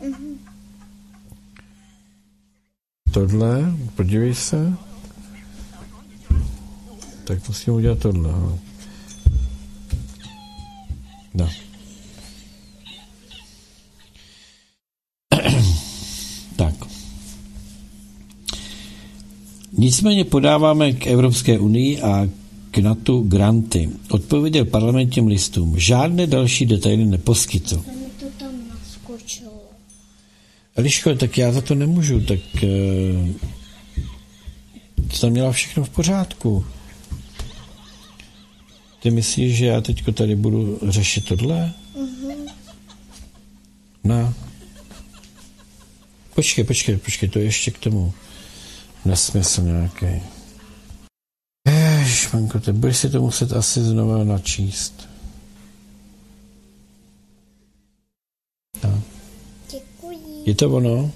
[SPEAKER 2] Tohle, podívej se. Tak musím udělat tohle. No. Tak. Nicméně podáváme k Evropské unii a k NATO granty. Odpověděl parlamentním listům. Žádné další detaily neposkytl.
[SPEAKER 10] Mi to tam naskočilo.
[SPEAKER 2] Eliško, tak já za to nemůžu, tak tam měla všechno v pořádku. Ty myslíš, že já teďko tady budu řešit tohle? No. Počkej, to je ještě k tomu nesmysl nějaký. Ježmanko, ty budeš si to muset asi znovu načíst. No.
[SPEAKER 10] Děkuji.
[SPEAKER 2] Je to ono?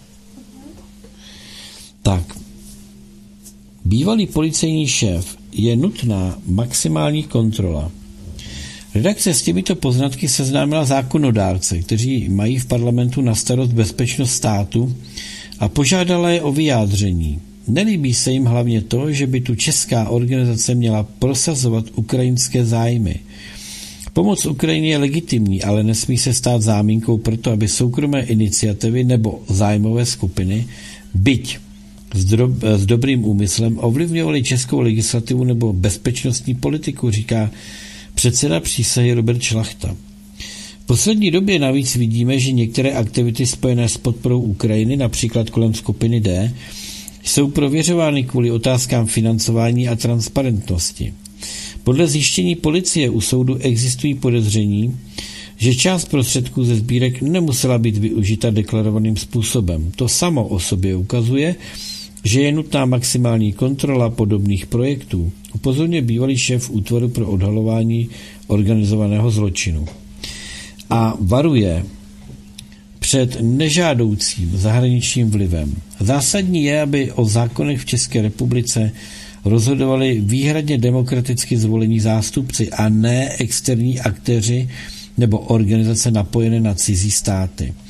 [SPEAKER 2] Tak. Bývalý policejní šéf, je nutná maximální kontrola. Redakce s těmito poznatky seznámila zákonodárce, kteří mají v parlamentu na starost bezpečnost státu a požádala je o vyjádření. Nelíbí se jim hlavně to, že by tu česká organizace měla prosazovat ukrajinské zájmy. Pomoc Ukrajině je legitimní, ale nesmí se stát záminkou proto, aby soukromé iniciativy nebo zájmové skupiny, byť s dobrým úmyslem, ovlivňovali českou legislativu nebo bezpečnostní politiku, říká předseda přísahy Robert Šlachta. V poslední době navíc vidíme, že některé aktivity spojené s podporou Ukrajiny, například kolem skupiny D, jsou prověřovány kvůli otázkám financování a transparentnosti. Podle zjištění policie u soudu existují podezření, že část prostředků ze sbírek nemusela být využita deklarovaným způsobem. To samo o sobě ukazuje, že je nutná maximální kontrola podobných projektů, upozorňuje bývalý šéf útvaru pro odhalování organizovaného zločinu. A varuje před nežádoucím zahraničním vlivem. Zásadní je, aby o zákonech v České republice rozhodovali výhradně demokraticky zvolení zástupci a ne externí aktéři nebo organizace napojené na cizí státy.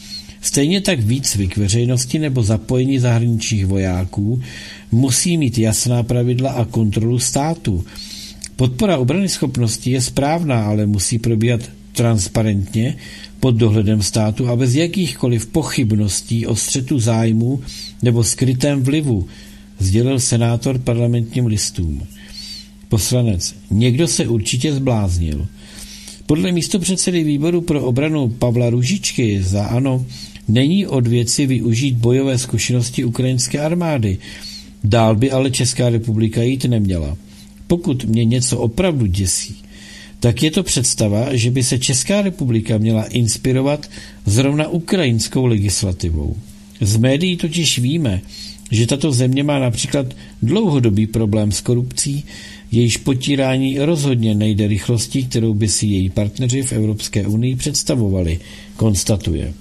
[SPEAKER 2] Stejně tak výcvik veřejnosti nebo zapojení zahraničních vojáků musí mít jasná pravidla a kontrolu státu. Podpora obranyschopnosti je správná, ale musí probíhat transparentně pod dohledem státu a bez jakýchkoliv pochybností o střetu zájmů nebo skrytém vlivu, sdělil senátor Parlamentním listům. Poslanec: někdo se určitě zbláznil. Podle místopředsedy výboru pro obranu Pavla Růžičky za ANO není od věci využít bojové zkušenosti ukrajinské armády. Dál by ale Česká republika jít neměla. Pokud mě něco opravdu děsí, tak je to představa, že by se Česká republika měla inspirovat zrovna ukrajinskou legislativou. Z médií totiž víme, že tato země má například dlouhodobý problém s korupcí, jejíž potírání rozhodně nejde rychlostí, kterou by si její partneři v Evropské unii představovali, konstatuje.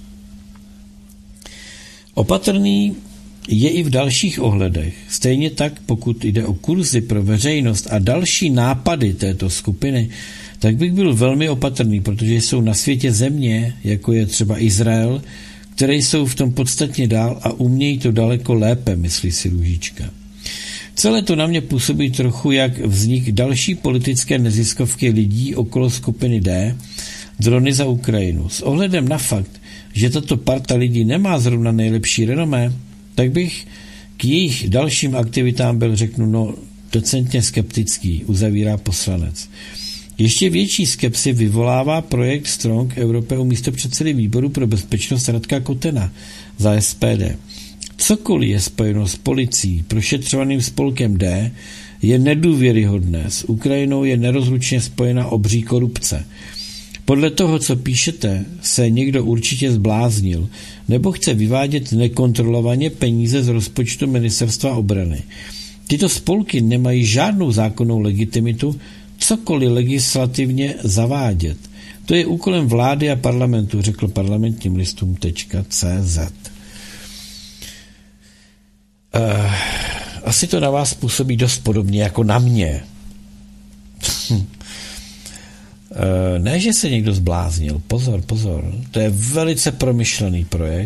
[SPEAKER 2] Opatrný je i v dalších ohledech. Stejně tak, pokud jde o kurzy pro veřejnost a další nápady této skupiny, tak bych byl velmi opatrný, protože jsou na světě země, jako je třeba Izrael, které jsou v tom podstatně dál a umějí to daleko lépe, myslí si Růžička. Celé to na mě působí trochu jak vznik další politické neziskovky lidí okolo skupiny D, Drony za Ukrajinu. S ohledem na fakt, že tato parta lidí nemá zrovna nejlepší renomé, tak bych k jejich dalším aktivitám byl, řeknu, docentně skeptický, uzavírá poslanec. Ještě větší skepsi vyvolává projekt Strong Europe u místopředsedy výboru pro bezpečnost Radka Kotena za SPD. Cokoliv je spojeno s policií, prošetřovaným spolkem D, je nedůvěryhodné. S Ukrajinou je nerozlučně spojena obří korupce. Podle toho, co píšete, se někdo určitě zbláznil nebo chce vyvádět nekontrolovaně peníze z rozpočtu Ministerstva obrany. Tyto spolky nemají žádnou zákonnou legitimitu cokoliv legislativně zavádět. To je úkolem vlády a parlamentu, řekl Parlamentním listům.cz. Asi to na vás působí dost podobně jako na mě. Ne, že se někdo zbláznil. Pozor. To je velice promyšlený projekt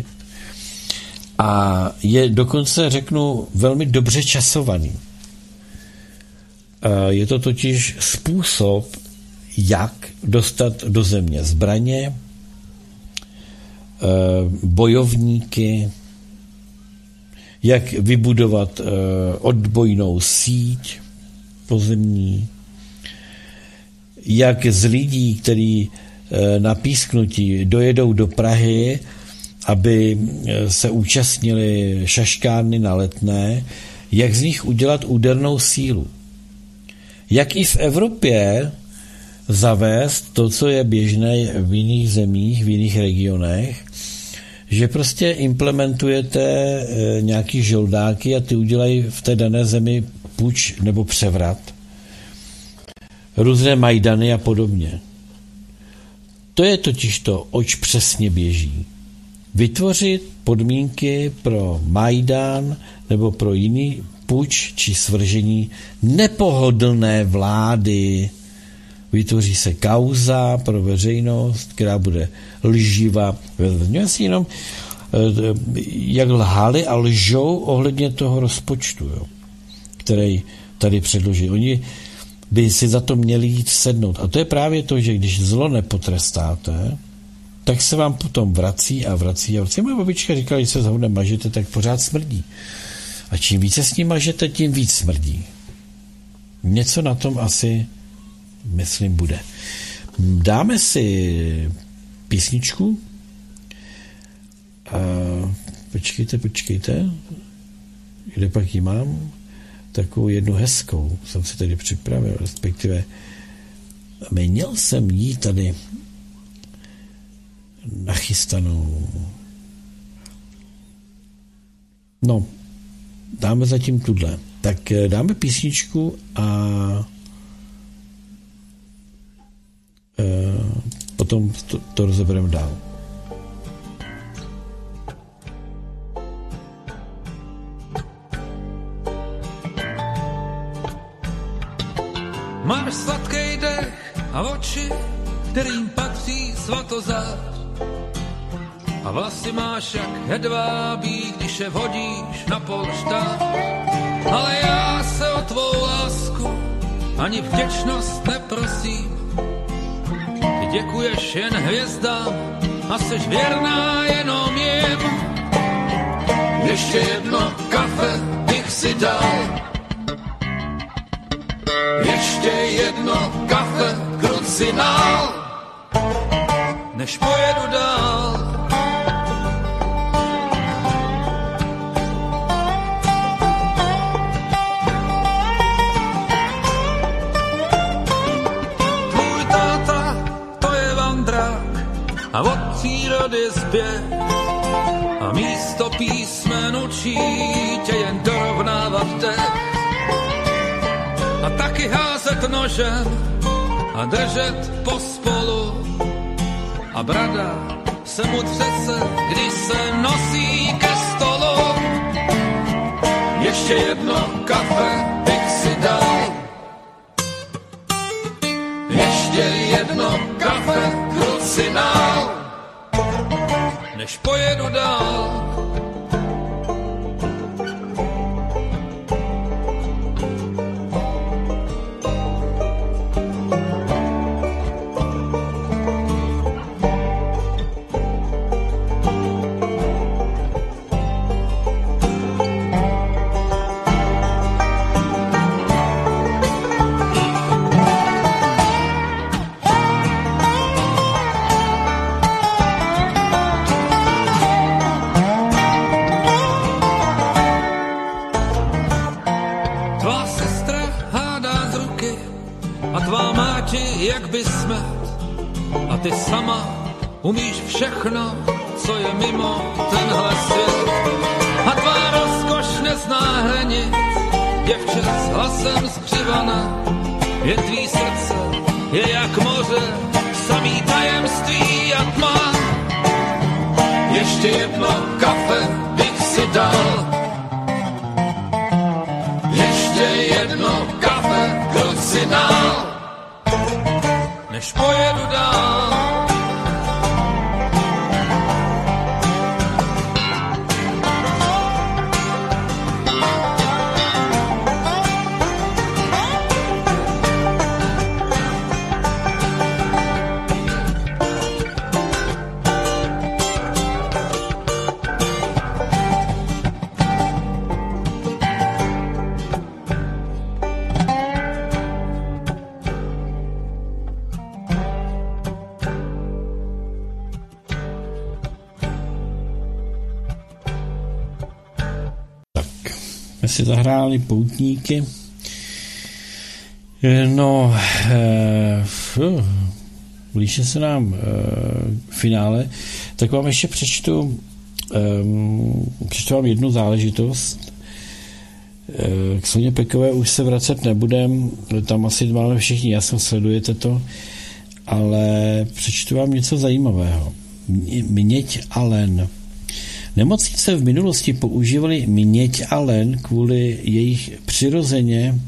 [SPEAKER 2] a je dokonce, řeknu, velmi dobře časovaný. Je to totiž způsob, jak dostat do země zbraně, bojovníky, jak vybudovat odbojnou síť pozemní, jak z lidí, kteří na písknutí dojedou do Prahy, aby se účastnili šaškárny na Letné, jak z nich udělat údernou sílu. Jak i v Evropě zavést to, co je běžné v jiných zemích, v jiných regionech, že prostě implementujete nějaký žoldáky a ty udělají v té dané zemi puč nebo převrat. Různé majdany a podobně. To je totiž to, oč přesně běží. Vytvořit podmínky pro majdan nebo pro jiný puč či svržení nepohodlné vlády. Vytvoří se kauza pro veřejnost, která bude lživá. Vezměme si jenom, jak lhali a lžou ohledně toho rozpočtu, jo, který tady předloží. Oni by si za to měli jít sednout. A to je právě to, že když zlo nepotrestáte, tak se vám potom vrací. Moje babička říkala, že se za hodně mažete, tak pořád smrdí. A čím více s ním mažete, tím víc smrdí. Něco na tom asi, myslím, bude. Dáme si písničku. Počkejte. Kde pak ji mám? Takovou jednu hezkou jsem si tady připravil, respektive měl jsem jí tady nachystanou. No, dáme zatím tuhle. Tak dáme písničku a potom to rozebereme dál.
[SPEAKER 11] Máš sladký dech a oči, kterým patří svatozář. a vlasy máš jak hedvábí, když je vhodíš na polštář. Ale já se o tvou lásku ani vděčnost neprosím. Ty děkuješ jen hvězdám a seš věrná jenom jim. Ještě jedno kafe bych si dal. Ještě jedno kafe krucinál, než pojedu dál. Tvůj táta, to je vandrák a od přírody zběh. A místo písmen učí tě jen dorovnávat dech. A taky házet nožem a držet pospolu. A brada se mu třese, když se nosí ke stolu. Ještě jedno kafe bych si dal. Ještě jedno kafe krucinál, než pojedu dál. Jak by smet, a ty sama umíš všechno, co je mimo tenhle svět. A tvá rozkoš nezná hranic, děvče s hlasem skřivana. Větví srdce je jak moře, samý tajemství a tma. Ještě jedno kafe bych si dal. Ještě jedno kafe krucinál, než pojedu dál.
[SPEAKER 2] Si zahráli Poutníky. No, blíže se nám finále, tak vám ještě přečtu vám jednu záležitost. K Soně Pekové už se vracet nebudem, tam asi máme všichni, jasno sledujete to, ale přečtu vám něco zajímavého. Měď a len. Nemocnice v minulosti používaly měď a len kvůli jejich přirozeně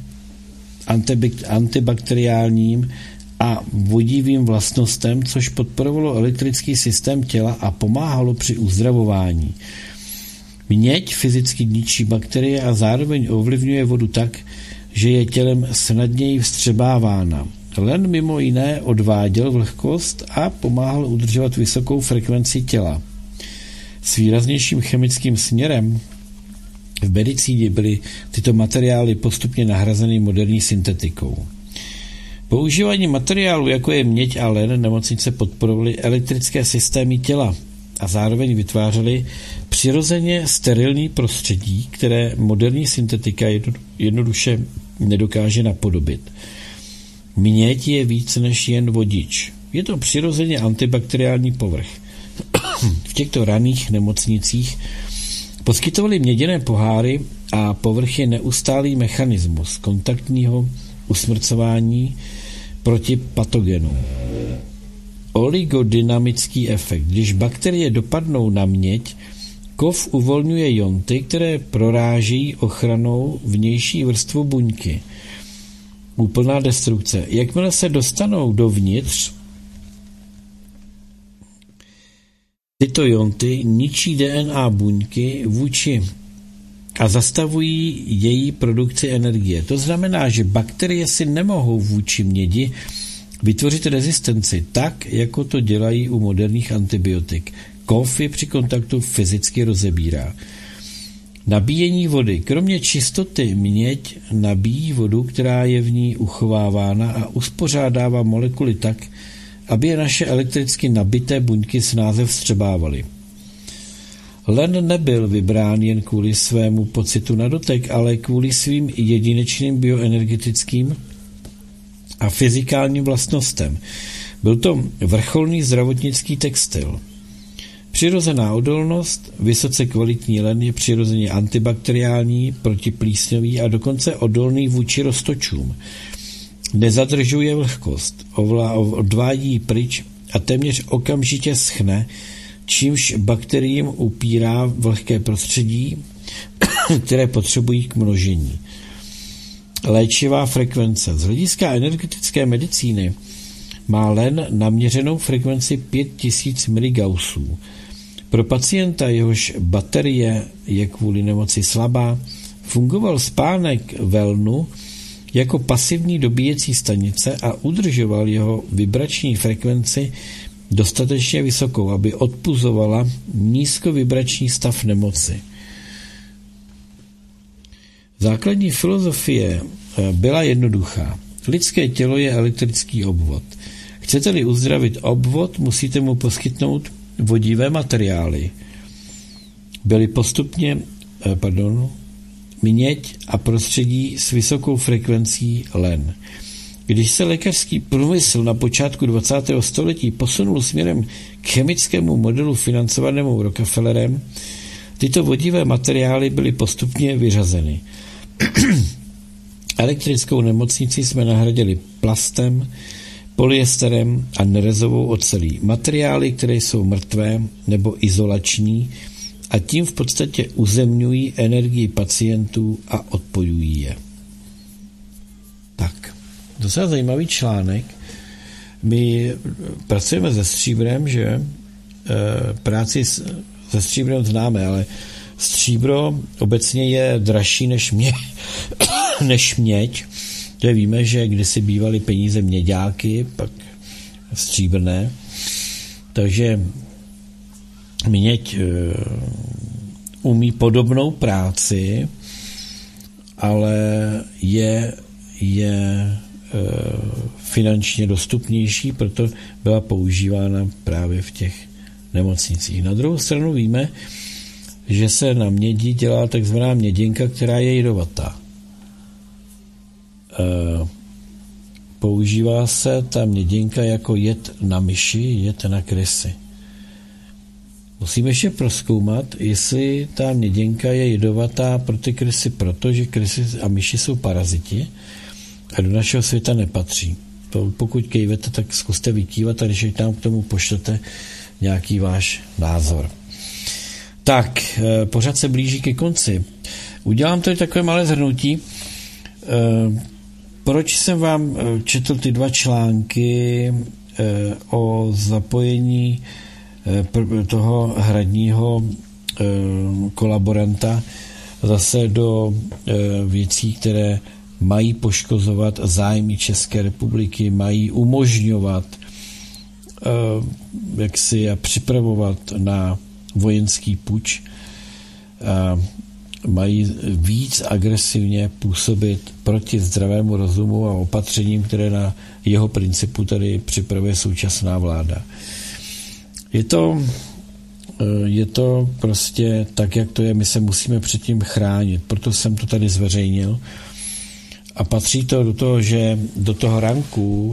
[SPEAKER 2] antibakteriálním a vodivým vlastnostem, což podporovalo elektrický systém těla a pomáhalo při uzdravování. Měď fyzicky ničí bakterie a zároveň ovlivňuje vodu tak, že je tělem snadněji vstřebávána. Len mimo jiné odváděl vlhkost a pomáhal udržovat vysokou frekvenci těla. S výraznějším chemickým směrem v medicíně byly tyto materiály postupně nahrazeny moderní syntetikou. Používání materiálu, jako je měď a len, nemocnice podporovaly elektrické systémy těla a zároveň vytvářely přirozeně sterilní prostředí, které moderní syntetika jednoduše nedokáže napodobit. Měď je víc než jen vodič. Je to přirozeně antibakteriální povrch. V těchto raných nemocnicích poskytovali měděné poháry a povrch je neustálý mechanismus kontaktního usmrcování proti patogenům. Oligodynamický efekt. Když bakterie dopadnou na měď, kov uvolňuje jonty, které prorážejí ochranou vnější vrstvu buňky. Úplná destrukce. Jakmile se dostanou dovnitř, Tyto ionty ničí DNA buňky a zastavují její produkci energie. To znamená, že bakterie si nemohou vůči mědi vytvořit rezistenci tak, jako to dělají u moderních antibiotik. Kov je při kontaktu fyzicky rozebírá. Nabíjení vody. Kromě čistoty měď nabíjí vodu, která je v ní uchovávána a uspořádává molekuly tak, aby je naše elektricky nabité buňky snáze vstřebávaly. Len nebyl vybrán jen kvůli svému pocitu na dotek, ale kvůli svým jedinečným bioenergetickým a fyzikálním vlastnostem. Byl to vrcholný zdravotnický textil. Přirozená odolnost, vysoce kvalitní len je přirozeně antibakteriální, protiplísňový a dokonce odolný vůči roztočům. Nezadržuje vlhkost, odvádí pryč a téměř okamžitě schne, čímž bakteriím upírá vlhké prostředí, které potřebují k množení. Léčivá frekvence. Z hlediska energetické medicíny má len naměřenou frekvenci 5000 mGaussů. Pro pacienta, jehož baterie je kvůli nemoci slabá, fungoval spánek Wellnu jako pasivní dobíjecí stanice a udržoval jeho vibrační frekvenci dostatečně vysokou, aby odpuzovala nízkovibrační stav nemoci. Základní filozofie byla jednoduchá. Lidské tělo je elektrický obvod. Chcete-li uzdravit obvod, musíte mu poskytnout vodivé materiály. Byly postupně, měď a prostředí s vysokou frekvencí len. Když se lékařský průmysl na počátku 20. století posunul směrem k chemickému modelu financovanému Rockefellerem, tyto vodivé materiály byly postupně vyřazeny. Elektrickou nemocnici jsme nahradili plastem, polyesterem a nerezovou ocelí. Materiály, které jsou mrtvé nebo izolační a tím v podstatě uzemňují energii pacientů a odpojují je. Tak, docela zajímavý článek. My pracujeme se stříbrem, že práci se stříbrem známe, ale stříbro obecně je dražší než měď. To víme, že kdysi bývaly peníze měďáky, pak stříbrné. Takže měď umí podobnou práci, ale je finančně dostupnější, proto byla používána právě v těch nemocnicích. Na druhou stranu víme, že se na mědi dělá takzvaná měděnka, která je jedovatá. Používá se ta měděnka jako jed na myši, jed na krysy. Musíme ještě prozkoumat, jestli ta měděnka je jedovatá pro ty krysy, protože krysy a myši jsou paraziti a do našeho světa nepatří. Pokud kejvete, tak zkuste vykývat a když tam k tomu pošlete nějaký váš názor. Tak, pořád se blíží ke konci. Udělám tady takové malé shrnutí. Proč jsem vám četl ty dva články o zapojení toho hradního kolaboranta zase do věcí, které mají poškozovat zájmy České republiky, mají umožňovat a připravovat na vojenský puč, mají víc agresivně působit proti zdravému rozumu a opatřením, které na jeho principu tady připravuje současná vláda. Je to prostě tak, jak to je. My se musíme předtím chránit. Proto jsem to tady zveřejnil. A patří to do toho, že do toho ranku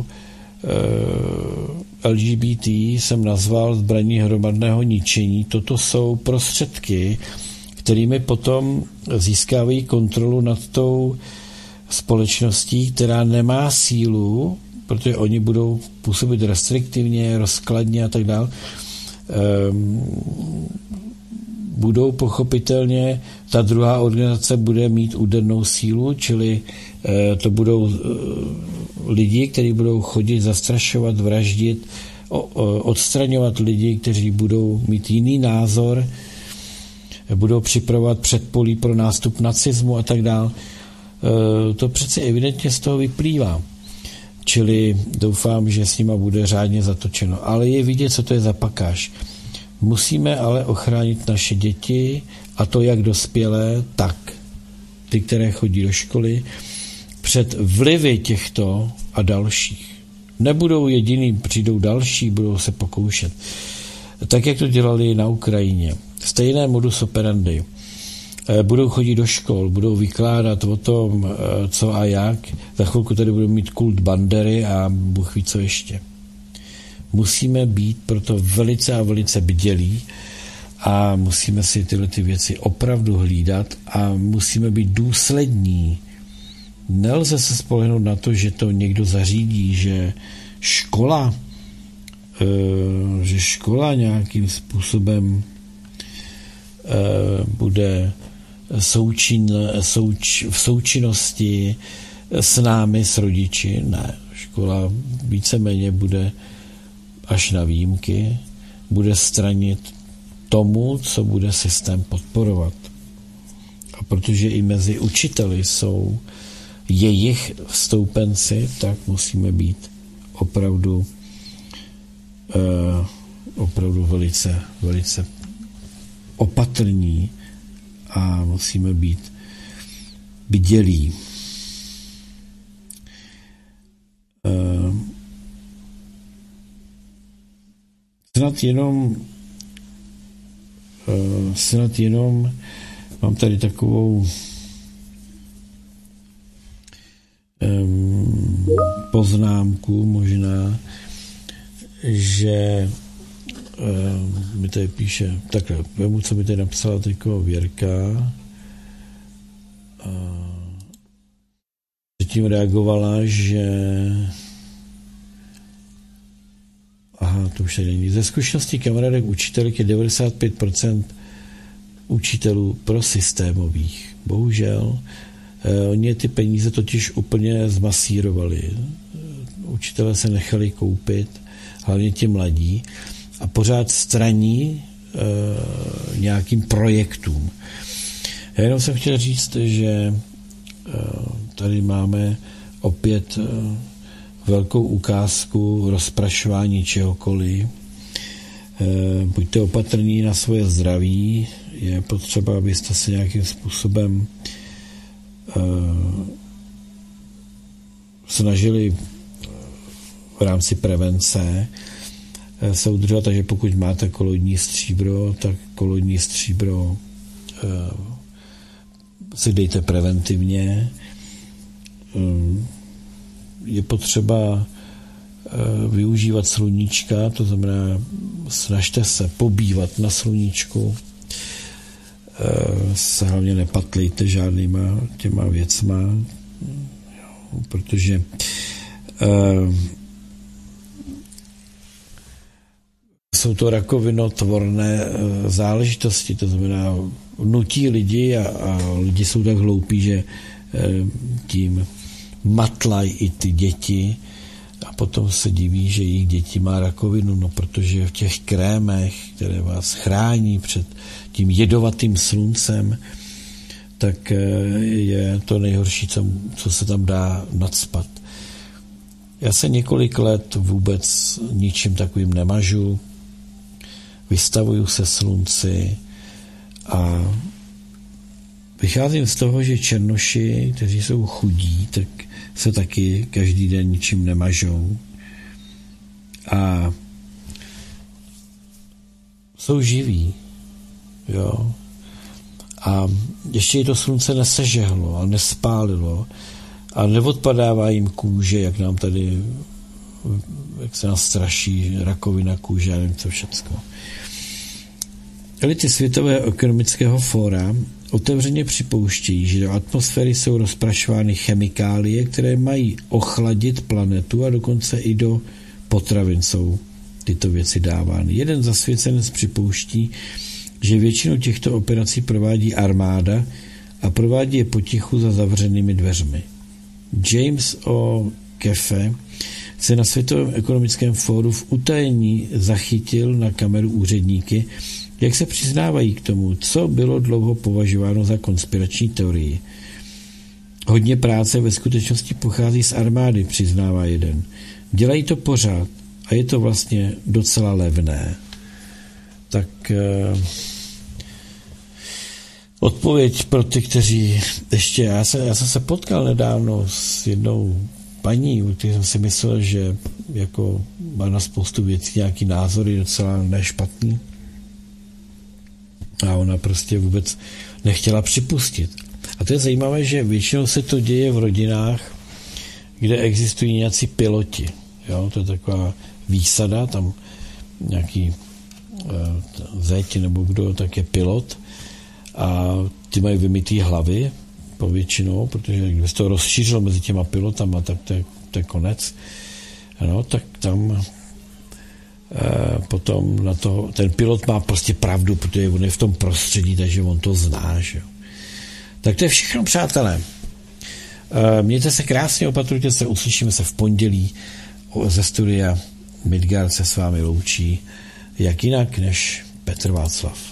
[SPEAKER 2] LGBT jsem nazval zbraní hromadného ničení. Toto jsou prostředky, kterými potom získávají kontrolu nad tou společností, která nemá sílu, protože oni budou působit restriktivně, rozkladně a tak dále. Budou pochopitelně, ta druhá organizace bude mít údernou sílu, čili to budou lidi, kteří budou chodit, zastrašovat, vraždit odstraňovat lidi, kteří budou mít jiný názor, budou připravovat předpolí pro nástup nacismu a tak dále. To přece evidentně z toho vyplývá. Čili doufám, že s nima bude řádně zatočeno. Ale je vidět, co to je za pakáž. Musíme ale ochránit naše děti, a to jak dospělé, tak ty, které chodí do školy, před vlivy těchto a dalších. Nebudou jediný, přijdou další, budou se pokoušet. Tak, jak to dělali na Ukrajině. Stejné modus operandi. Budou chodit do škol, budou vykládat o tom, co a jak. Za chvilku tady budou mít kult Bandery a Bůh ví, co ještě. Musíme být proto velice a velice bdělí a musíme si tyhle ty věci opravdu hlídat a musíme být důslední. Nelze se spolehnout na to, že to někdo zařídí, že škola nějakým způsobem bude v součinnosti s námi, s rodiči. Ne, škola víceméně bude až na výjimky, bude stranit tomu, co bude systém podporovat. A protože i mezi učiteli jsou jejich vstoupenci, tak musíme být opravdu velice, velice opatrní a musíme být bdělí. Snad jenom mám tady takovou poznámku možná, že mi tady píše, takhle, vemu, co mi tady napsala teďko Věrka, tím reagovala, že to už tady není. Ze zkušenosti kamarádek učitelek je 95% učitelů prosystémových. Bohužel, oni ty peníze totiž úplně zmasírovali. Učitelé se nechali koupit, hlavně ti mladí, a pořád straní nějakým projektům. Já jenom jsem chtěl říct, že tady máme opět velkou ukázku rozprašování čehokoliv. Buďte opatrní na svoje zdraví, je potřeba, abyste se nějakým způsobem snažili v rámci prevence se udržovat, takže pokud máte koloidní stříbro, tak koloidní stříbro si dejte preventivně. Je potřeba využívat sluníčka, to znamená, snažte se pobývat na sluníčku, se hlavně nepatlejte žádnýma těma věcma, protože jsou to rakovinotvorné záležitosti, to znamená, nutí lidi a lidi jsou tak hloupí, že tím matlají i ty děti a potom se diví, že jejich děti má rakovinu, no protože v těch krémech, které vás chrání před tím jedovatým sluncem, tak je to nejhorší, co se tam dá nacpat. Já se několik let vůbec ničím takovým nemažu, vystavuju se slunci a vycházím z toho, že černoši, kteří jsou chudí, tak se taky každý den ničím nemažou a jsou živí, jo. A ještě i to slunce nesežehlo a nespálilo a neodpadává jim kůže, jak nám tady, jak se nás straší rakovina kůže, nevím co všecko. Elity Světového ekonomického fóra otevřeně připouštějí, že do atmosféry jsou rozprašovány chemikálie, které mají ochladit planetu a dokonce i do potravin jsou tyto věci dávány. Jeden zasvěcenec připouští, že většinu těchto operací provádí armáda a provádí je potichu za zavřenými dveřmi. James O. Kefe se na Světovém ekonomickém fóru v utajení zachytil na kameru úředníky, jak se přiznávají k tomu, co bylo dlouho považováno za konspirační teorii. Hodně práce ve skutečnosti pochází z armády, přiznává jeden. Dělají to pořád a je to vlastně docela levné. Tak odpověď pro ty, kteří ještě... Já jsem se potkal nedávno s jednou paní, u které jsem si myslel, že jako má na spoustu věcí nějaký názory docela nešpatný. A ona prostě vůbec nechtěla připustit. A to je zajímavé, že většinou se to děje v rodinách, kde existují nějací piloti. Jo? To je taková výsada, tam nějaký zeď nebo kdo, tak je pilot a ty mají vymytý hlavy povětšinou, protože kdyby se to rozšířilo mezi těma pilotama, tak to je konec. No, tak tam potom na to, ten pilot má prostě pravdu, protože on je v tom prostředí, takže on to zná. Že? Tak to je všechno, přátelé. Mějte se krásně, opatrujte se, uslyšíme se v pondělí ze studia. Midgard se s vámi loučí, jak jinak než Petr Václav.